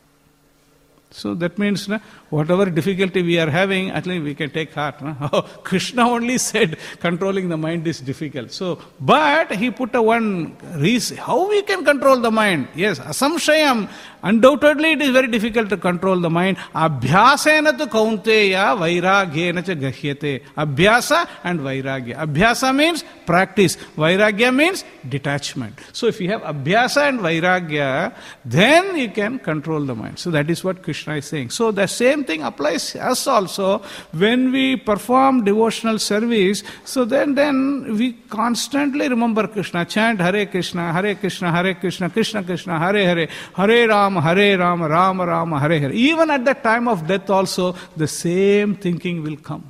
Speaker 2: So that means whatever difficulty we are having, at least we can take heart. Krishna only said controlling the mind is difficult. So, but he put a one reason. How we can control the mind? Yes, asamshayam. Undoubtedly it is very difficult to control the mind. Abhyasena tu kaunteya vairagyena cha gahyate. Abhyasa and vairagya. Abhyasa means practice. Vairagya means detachment. So if you have abhyasa and vairagya, then you can control the mind. So that is what Krishna is saying. So the same thing applies to us also. When we perform devotional service, so then we constantly remember Krishna. Chant Hare Krishna, Hare Krishna, Hare Krishna, Krishna Krishna, Hare Hare, Hare Rama, Rama Rama, Hare Hare. Even at the time of death also, the same thinking will come.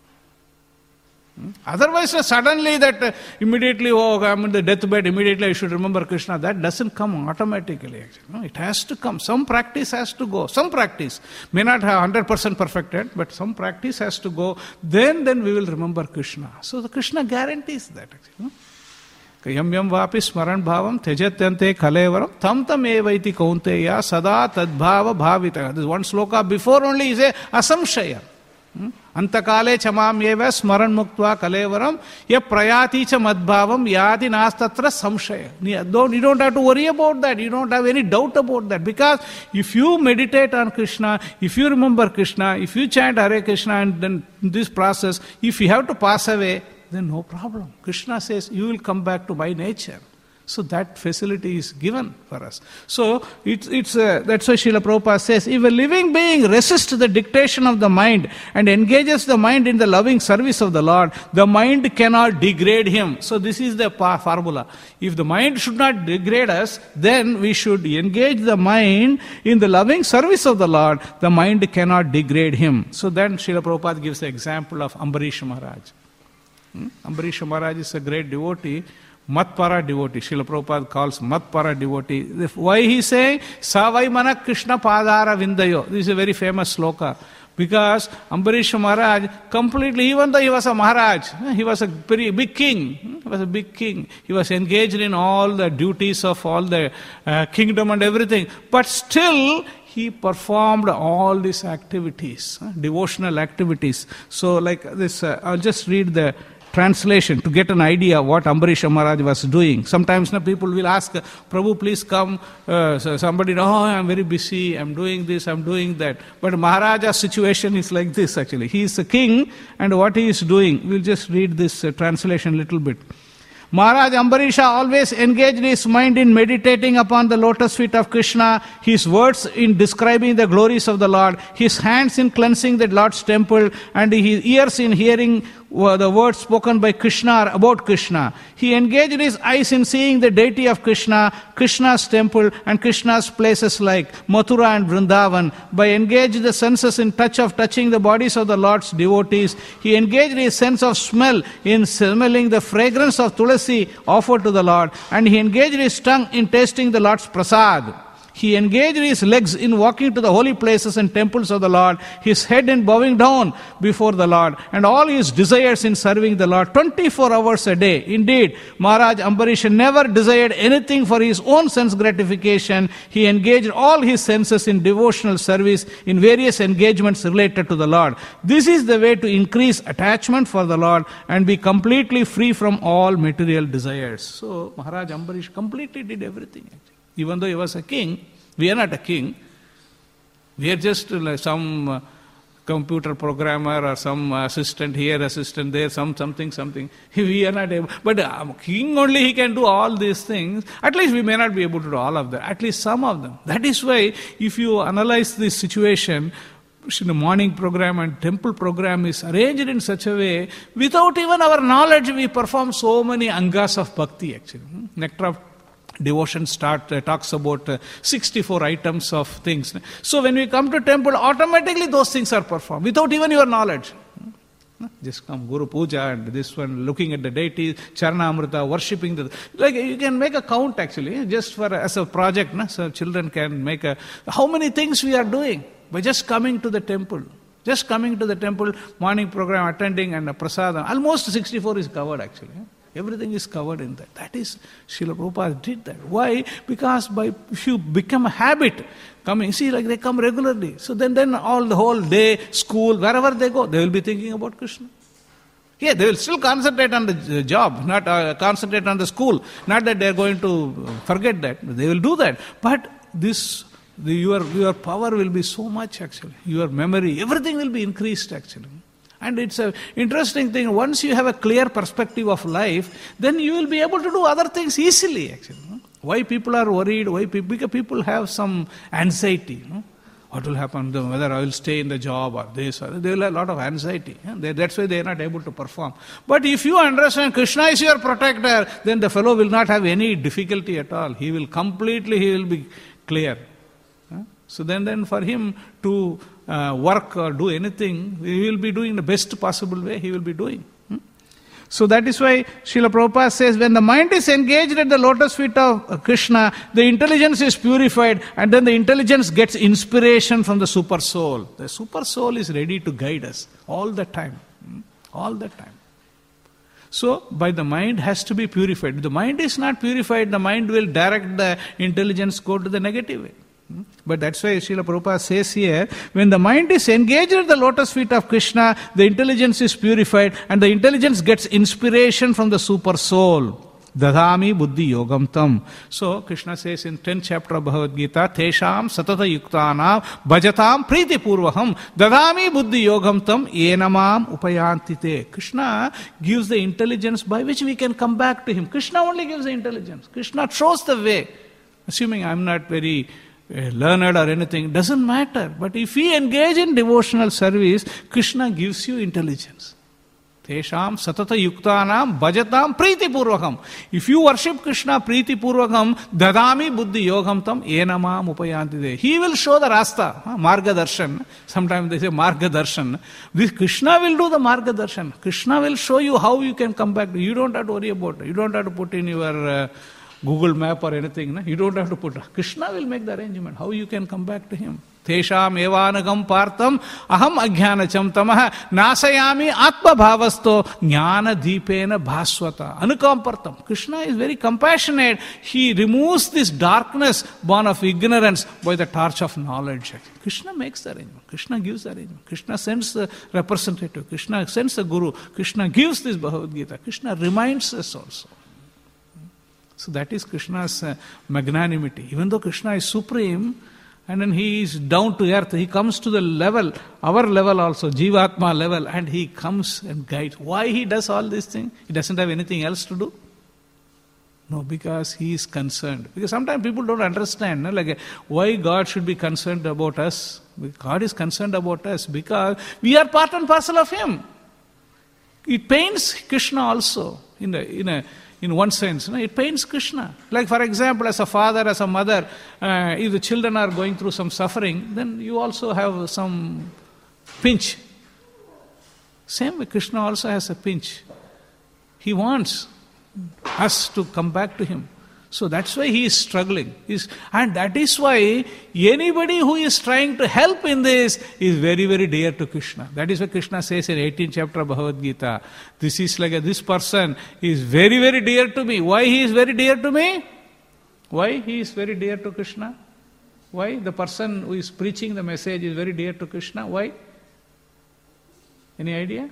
Speaker 2: Otherwise, suddenly that immediately, I'm in the deathbed, immediately I should remember Krishna. That doesn't come automatically. Actually. No, it has to come. Some practice has to go. Some practice. May not have 100% perfected, but some practice has to go. Then we will remember Krishna. So the Krishna guarantees that. Actually. Yam yam vapi smaran bhavam tejatyante kalevaram tam tam evaiti kaunteya sada tadbhava bhavita. This one sloka before only is a asamshaya. Antakale chamam eva smaran muktva kalevaram ya prayati cha madbhavam yadi nastatra samshaya. You don't have to worry about that. You don't have any doubt about that. Because if you meditate on Krishna, if you remember Krishna, if you chant Hare Krishna, and then this process, if you have to pass away, then no problem. Krishna says, you will come back to my nature. So that facility is given for us. So that's why Srila Prabhupada says, if a living being resists the dictation of the mind and engages the mind in the loving service of the Lord, the mind cannot degrade him. So this is the formula. If the mind should not degrade us, then we should engage the mind in the loving service of the Lord. The mind cannot degrade him. So then Srila Prabhupada gives the example of Ambarish Maharaj. Ambarish Maharaj is a great devotee, Matpara devotee. Srila Prabhupada calls Matpara devotee. Why he saying, Savai Manak Krishna Padara Vindayo. This is a very famous sloka. Because Ambarish Maharaj completely, even though he was a Maharaj, he was a very big king. He was a big king. He was engaged in all the duties of all the kingdom and everything. But still, he performed all these activities, devotional activities. So like this, I'll just read the translation to get an idea what Ambarish Maharaj was doing. Sometimes people will ask, Prabhu, please come. Somebody, I'm very busy, I'm doing this, I'm doing that. But Maharaja's situation is like this actually. He is a king, and what he is doing, we'll just read this translation a little bit. Maharaj Ambarisha always engaged his mind in meditating upon the lotus feet of Krishna, his words in describing the glories of the Lord, his hands in cleansing the Lord's temple, and his ears in hearing the words spoken by Krishna or about Krishna. He engaged his eyes in seeing the deity of Krishna, Krishna's temple, and Krishna's places like Mathura and Vrindavan. By engaging the senses in touching the bodies of the Lord's devotees, he engaged his sense of smell in smelling the fragrance of tulasi offered to the Lord, and he engaged his tongue in tasting the Lord's prasad. He engaged his legs in walking to the holy places and temples of the Lord, his head in bowing down before the Lord, and all his desires in serving the Lord 24 hours a day. Indeed, Maharaj Ambarish never desired anything for his own sense gratification. He engaged all his senses in devotional service in various engagements related to the Lord. This is the way to increase attachment for the Lord and be completely free from all material desires. So, Maharaj Ambarish completely did everything. Even though he was a king, we are not a king. We are just like some computer programmer or some assistant here, assistant there, something. We are not able. But king only, he can do all these things. At least we may not be able to do all of them. At least some of them. That is why if you analyze this situation, the morning program and temple program is arranged in such a way, without even our knowledge, we perform so many angas of bhakti actually. Nectar of Devotion talks about 64 items of things. So when we come to temple, automatically those things are performed without even your knowledge. Just come, Guru Puja and this one, looking at the deity, Charana Amrita, worshipping the... Like you can make a count actually, just for as a project. So children can make how many things we are doing by just coming to the temple. Just coming to the temple, morning program, attending and prasadam. Almost 64 is covered actually. Everything is covered in that. That is, Srila Prabhupada did that. Why? Because if you become a habit, coming, see, like they come regularly. So then all the whole day, school, wherever they go, they will be thinking about Krishna. Yeah, they will still concentrate on the job, not concentrate on the school. Not that they are going to forget that. They will do that. But your power will be so much actually. Your memory, everything will be increased actually. And it's an interesting thing. Once you have a clear perspective of life, then you will be able to do other things easily, actually. Why people are worried? Because people have some anxiety. What will happen? Whether I will stay in the job or this or they will have a lot of anxiety. That's why they are not able to perform. But if you understand Krishna is your protector, then the fellow will not have any difficulty at all. He will be clear. So then for him to work or do anything, he will be doing the best possible way he will be doing. So that is why Srila Prabhupada says, when the mind is engaged at the lotus feet of Krishna, the intelligence is purified and then the intelligence gets inspiration from the super soul. The super soul is ready to guide us all the time. All the time. So, by the mind has to be purified. If the mind is not purified, the mind will direct the intelligence go to the negative way. But that's why Srila Prabhupada says here, when the mind is engaged at the lotus feet of Krishna, the intelligence is purified and the intelligence gets inspiration from the super soul. dadami buddhi yogam tam. So Krishna says in 10th chapter of Bhagavad Gita, tesham satata yuktanam bhajatam priti purvaham dadami buddhi yogam tam enamam upayantite. Krishna gives the intelligence by which we can come back to him. Krishna only gives the intelligence. Krishna shows the way. Assuming I'm not very learned or anything, doesn't matter. But if we engage in devotional service, Krishna gives you intelligence. Tesham satata yuktanam bhajatam priti purvakam. If you worship Krishna priti purvakam, dadami buddhi yogam tam enamam upayantide. He will show the rasta, marga darshan. Sometimes they say marga darshan. This Krishna will do the marga darshan. Krishna will show you how you can come back. You don't have to worry about it. You don't have to put in your Google map or anything. You don't have to put. Krishna will make the arrangement. How you can come back to him. Tesham evanagam partam aham ajnanacham tamah nasayami atma bhavasto jnana deepena bhaswata. Anukampartam. Krishna is very compassionate. He removes this darkness born of ignorance by the torch of knowledge. Krishna makes the arrangement. Krishna gives the arrangement. Krishna sends the representative. Krishna sends the guru. Krishna gives this Bhagavad Gita. Krishna reminds us also. So that is Krishna's magnanimity. Even though Krishna is supreme, and then he is down to earth, he comes to the level, our level also, Jivatma level, and he comes and guides. Why he does all these things? He doesn't have anything else to do? No, because he is concerned. Because sometimes people don't understand, like why God should be concerned about us. God is concerned about us because we are part and parcel of him. It pains Krishna also in one sense. It pains Krishna. Like for example, as a father, as a mother, if the children are going through some suffering, then you also have some pinch. Same way, Krishna also has a pinch. He wants us to come back to him. So that's why he is struggling. And that is why anybody who is trying to help in this is very, very dear to Krishna. That is why Krishna says in 18th chapter of Bhagavad Gita, this is like this person is very, very dear to me. Why he is very dear to me? Why he is very dear to Krishna? Why? The person who is preaching the message is very dear to Krishna. Why? Any idea?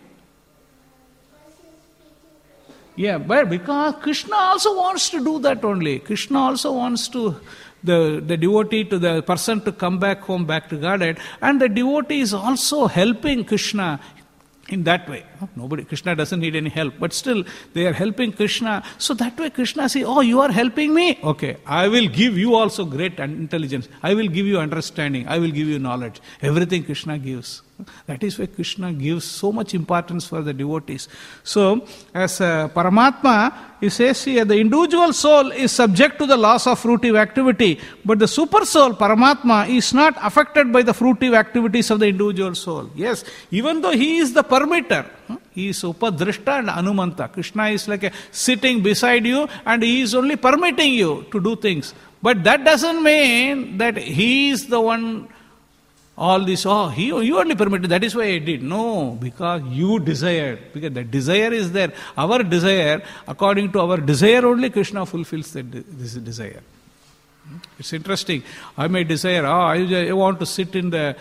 Speaker 2: Yeah, but because Krishna also wants to do that only. Krishna also wants to the devotee, to the person to come back home, back to Godhead, and the devotee is also helping Krishna in that way. Krishna doesn't need any help, but still they are helping Krishna. So that way Krishna says, oh, you are helping me? Okay, I will give you also great intelligence. I will give you understanding. I will give you knowledge. Everything Krishna gives. That is why Krishna gives so much importance for the devotees. So, as Paramatma, he says here, the individual soul is subject to the laws of fruitive activity, but the super soul, Paramatma, is not affected by the fruitive activities of the individual soul. Yes, even though he is the permitter, he is Upadrishta and Anumanta. Krishna is like sitting beside you and he is only permitting you to do things. But that doesn't mean that he is the one. All this, you only permitted, that is why I did. No, because you desired. Because the desire is there. Our desire, according to our desire only, Krishna fulfills this desire. It's interesting. I may desire, I want to sit in the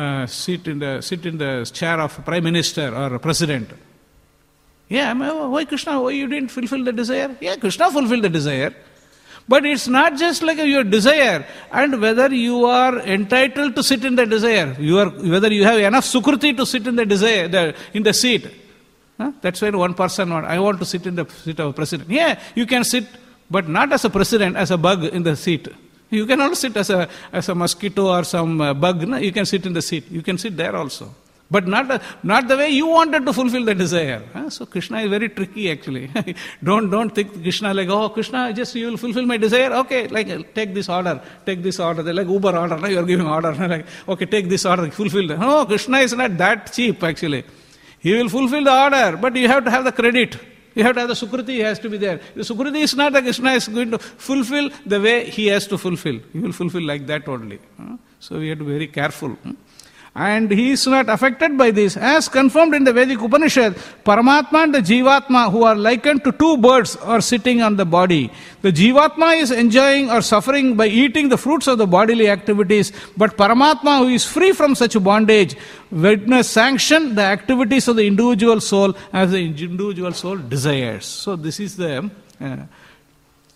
Speaker 2: chair of Prime Minister or President. Yeah, why Krishna? Why you didn't fulfill the desire? Yeah, Krishna fulfilled the desire. But it's not just like your desire, and whether you are entitled to sit in the desire, whether you have enough sukruti to sit in the desire, in the seat. That's why one person, I want to sit in the seat of a president. Yeah, you can sit, but not as a president, as a bug in the seat. You can also sit as a mosquito or some bug. You can sit in the seat. You can sit there also. But not the way you wanted to fulfill the desire. So Krishna is very tricky actually. Don't think Krishna like, Krishna, just you will fulfill my desire. Okay, like take this order. They're like Uber order. No, you are giving order. Like, okay, take this order, fulfill that. No, Krishna is not that cheap actually. He will fulfill the order, but you have to have the credit. You have to have the sukruti, has to be there. The sukruti is not that Krishna is going to fulfill the way he has to fulfill. He will fulfill like that only. So we have to be very careful. And he is not affected by this. As confirmed in the Vedic Upanishad, Paramatma and the Jivatma, who are likened to two birds, are sitting on the body. The Jivatma is enjoying or suffering by eating the fruits of the bodily activities, but Paramatma, who is free from such bondage, witness sanction the activities of the individual soul as the individual soul desires. So this is the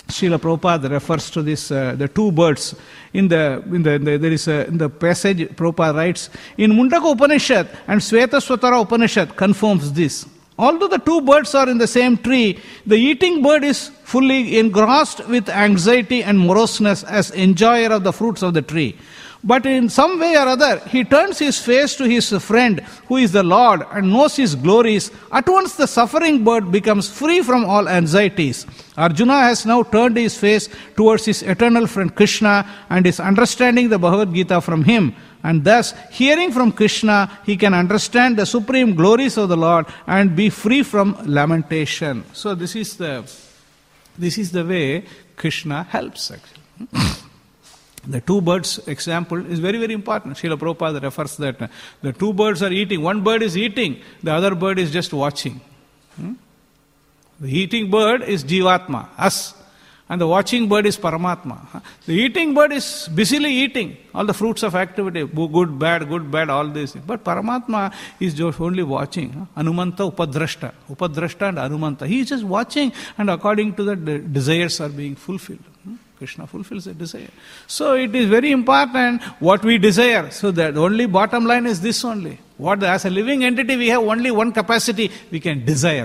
Speaker 2: Srila Prabhupada refers to this, the two birds. In the passage, Prabhupada writes, in Mundaka Upanishad and Svetasvatara Upanishad confirms this. Although the two birds are in the same tree, the eating bird is fully engrossed with anxiety and moroseness as enjoyer of the fruits of the tree. But in some way or other, he turns his face to his friend, who is the Lord, and knows his glories. At once the suffering bird becomes free from all anxieties. Arjuna has now turned his face towards his eternal friend Krishna and is understanding the Bhagavad Gita from him. And thus, hearing from Krishna, he can understand the supreme glories of the Lord and be free from lamentation. So this is the way Krishna helps, actually. The two birds example is very, very important. Srila Prabhupada refers that the two birds are eating. One bird is eating, the other bird is just watching. The eating bird is Jivatma, us. And the watching bird is Paramatma. The eating bird is busily eating all the fruits of activity, good, bad, all these things. But Paramatma is just only watching. Anumanta, Upadrashta. Upadrashta and Anumanta. He is just watching, and according to that, the desires are being fulfilled. Krishna fulfills the desire. So it is very important what we desire. So the only bottom line is this only. As a living entity, we have only one capacity. We can desire.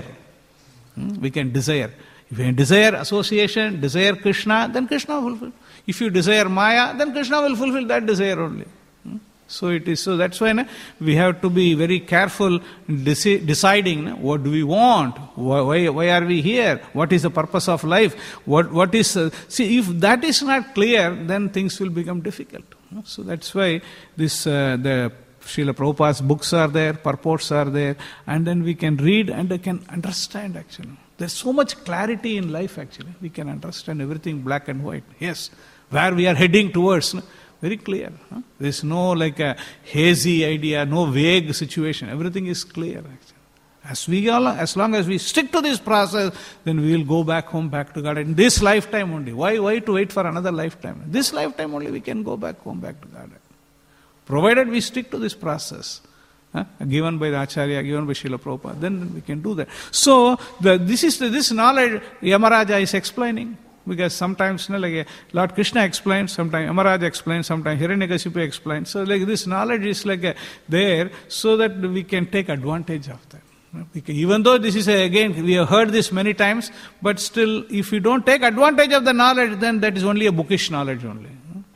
Speaker 2: We can desire. If you desire association, desire Krishna, then Krishna will fulfill. If you desire Maya, then Krishna will fulfill that desire only. So it is. So that's why we have to be very careful in deciding what do we want, why are we here, what is the purpose of life, what is. See, if that is not clear, then things will become difficult. So that's why this the Srila Prabhupada's books are there, purports are there, and then we can read and can understand actually. There's so much clarity in life actually. We can understand everything black and white. Yes, where we are heading towards, very clear. There's no like a hazy idea, no vague situation. Everything is clear actually. As long as we stick to this process, then we will go back home, back to God. In this lifetime only. Why to wait for another lifetime? This lifetime only we can go back home, back to God. Provided we stick to this process. Given by the Acharya, given by Srila Prabhupada, then we can do that. So, this knowledge Yamaraja is explaining, because sometimes like Lord Krishna explains, sometimes Yamaraja explains, sometimes Hiranyakasipu explains. So like this knowledge is like there so that we can take advantage of that. Even though this is again, we have heard this many times, but still if you don't take advantage of the knowledge, then that is only a bookish knowledge only.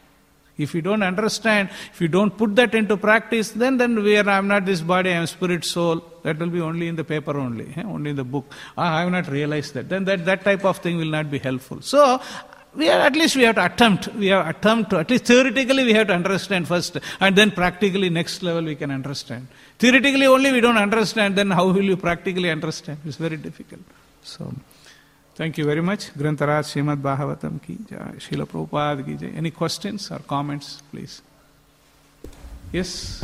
Speaker 2: If you don't understand, if you don't put that into practice, then I'm not this body, I am spirit, soul. That will be only in the paper only, only in the book. I have not realized that. Then that type of thing will not be helpful. So, we have to attempt. At least theoretically we have to understand first, and then practically next level we can understand. Theoretically only we don't understand, then how will you practically understand? It's very difficult. So, thank you very much. Grantaraj Srimad Bhagavatam ki jai, Srila Prabhupada ki jai. Any questions or comments, please? Yes?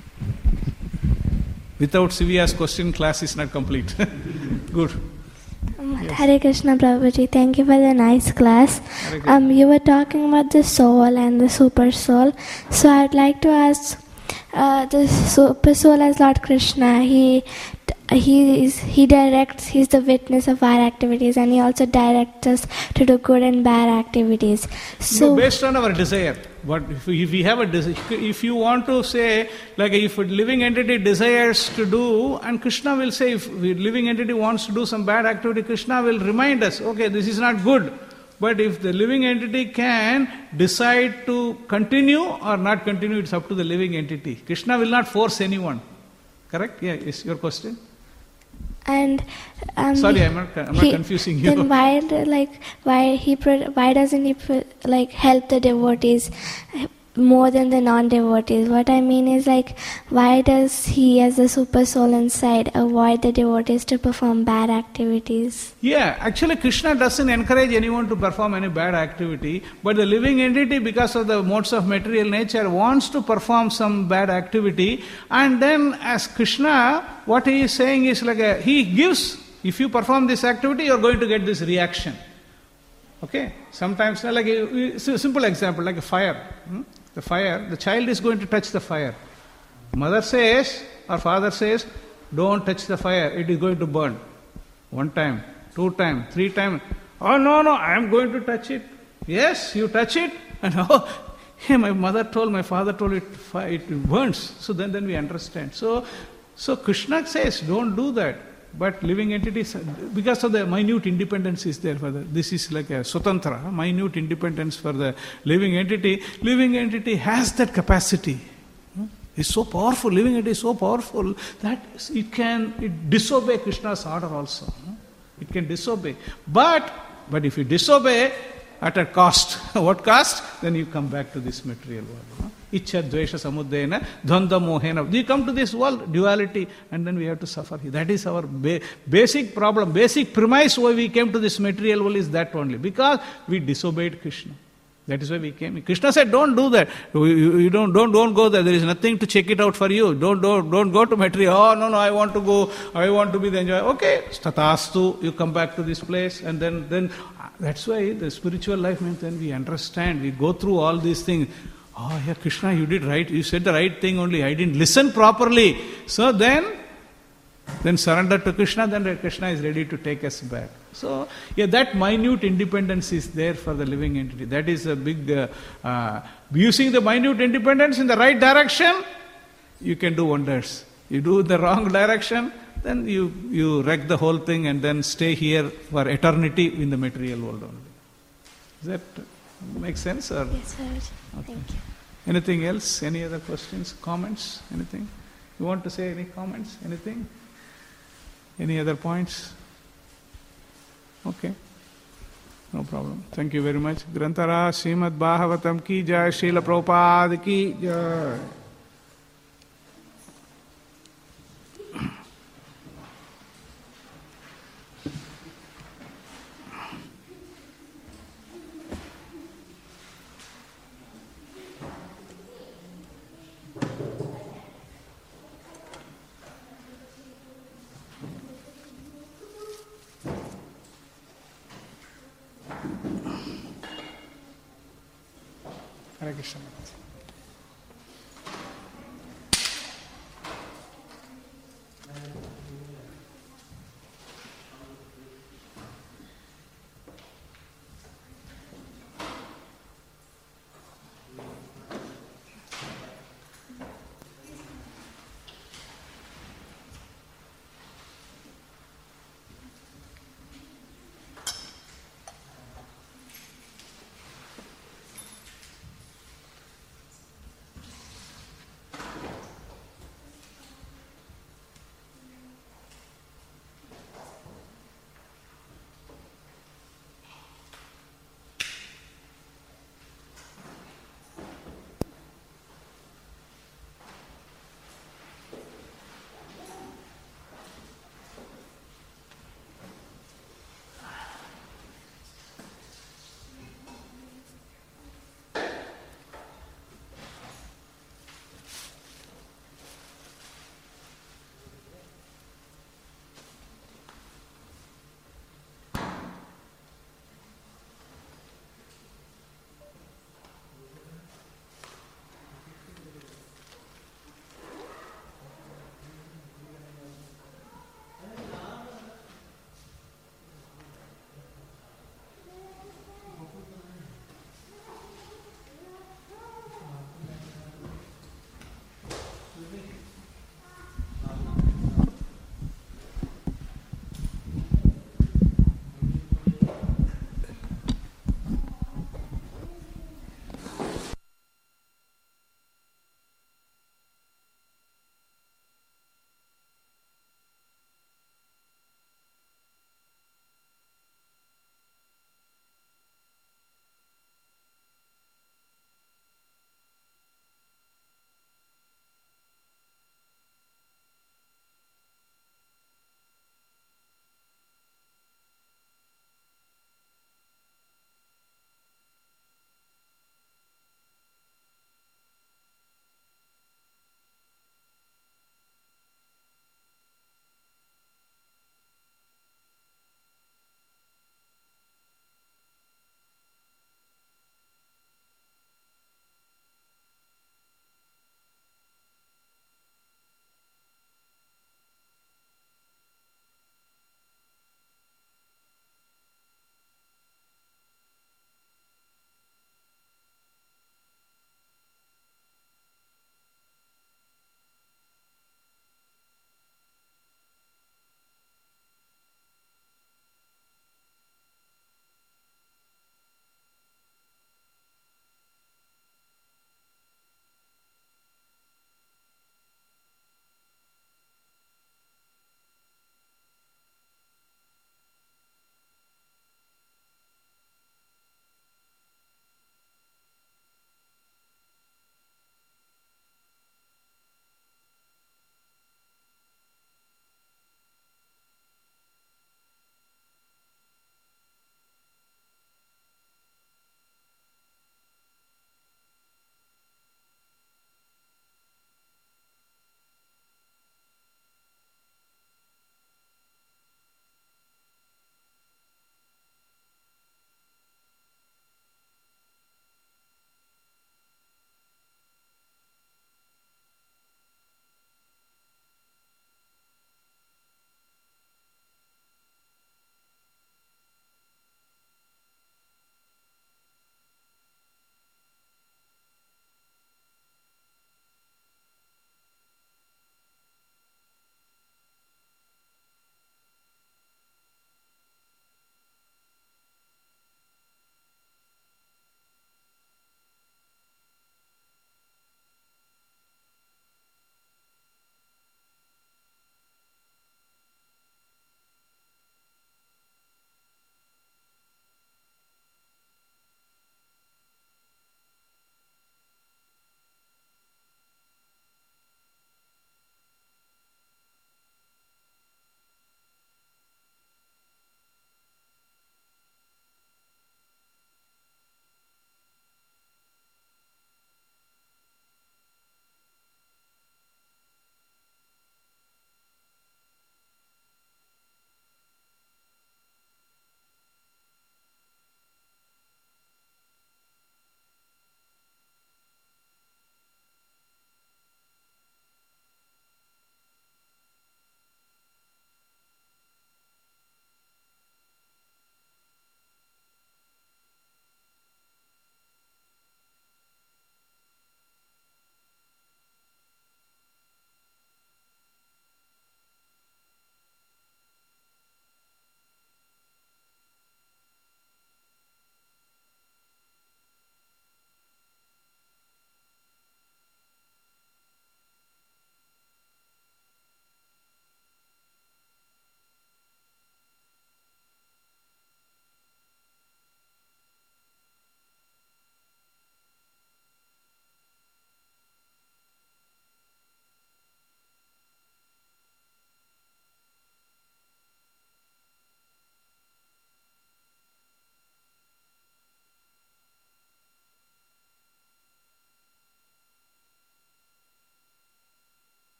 Speaker 2: Without Sivia's question, class is not complete. Good.
Speaker 3: Yes. Hare Krishna Prabhuji, thank you for the nice class. You were talking about the soul and the super soul. So I'd like to ask, the super soul as Lord Krishna, He's the witness of our activities, and he also directs us to do good and bad activities. So
Speaker 2: based on our desire. But if we have a desire, if you want to say, like if a living entity desires to do, and Krishna will say, if the living entity wants to do some bad activity, Krishna will remind us, okay, this is not good. But if the living entity can decide to continue or not continue, it's up to the living entity. Krishna will not force anyone. Correct? Yeah, is your question?
Speaker 3: And
Speaker 2: sorry, I'm not confusing you.
Speaker 3: Then why doesn't he help the devotees more than the non-devotees? What I mean is why does he, as the super soul inside, avoid the devotees to perform bad activities?
Speaker 2: Yeah, actually Krishna doesn't encourage anyone to perform any bad activity, but the living entity, because of the modes of material nature, wants to perform some bad activity, and then as Krishna, what he is saying is he gives, if you perform this activity, you are going to get this reaction. Okay, sometimes like a simple example, like a fire. The fire, the child is going to touch the fire. Mother says or father says, don't touch the fire, it is going to burn. 1 time, 2 times, 3 times. Oh, no, I am going to touch it. Yes, you touch it, and oh, hey, my mother told, my father told it burns. So then we understand. So Krishna says, don't do that. But living entities, because of the minute independence is there for this is like a sutantra, minute independence for the living entity has that capacity. It's so powerful, living entity is so powerful that it disobey Krishna's order also. It can disobey. But if you disobey, at a cost. What cost? Then you come back to this material world. Ichha, dvesha, samudayana, dvanda, mohena. You come to this world, duality, and then we have to suffer. That is our basic problem, basic premise why we came to this material world is that only. Because we disobeyed Krishna. That is why we came. Krishna said, don't do that. You don't go there. There is nothing to check it out for you. Don't go to material. Oh, no, I want to go. I want to be the enjoyer. Okay, statastu. You come back to this place, and then that's why the spiritual life means then we understand. We go through all these things. Oh, yeah, Krishna, you did right. You said the right thing only. I didn't listen properly. So then surrender to Krishna, then Krishna is ready to take us back. So, yeah, that minute independence is there for the living entity. That is a big, using the minute independence in the right direction, you can do wonders. You do the wrong direction, then you wreck the whole thing and then stay here for eternity in the material world only. Does that make sense? Or?
Speaker 3: Yes, sir.
Speaker 2: Okay.
Speaker 3: Thank you.
Speaker 2: Anything else? Any other questions, comments, anything? You want to say any comments, anything? Any other points? Okay. No problem. Thank you very much. Grantara Srimad Bhagavatam ki jai, Srila Prabhupada ki jai. Hare Krishna.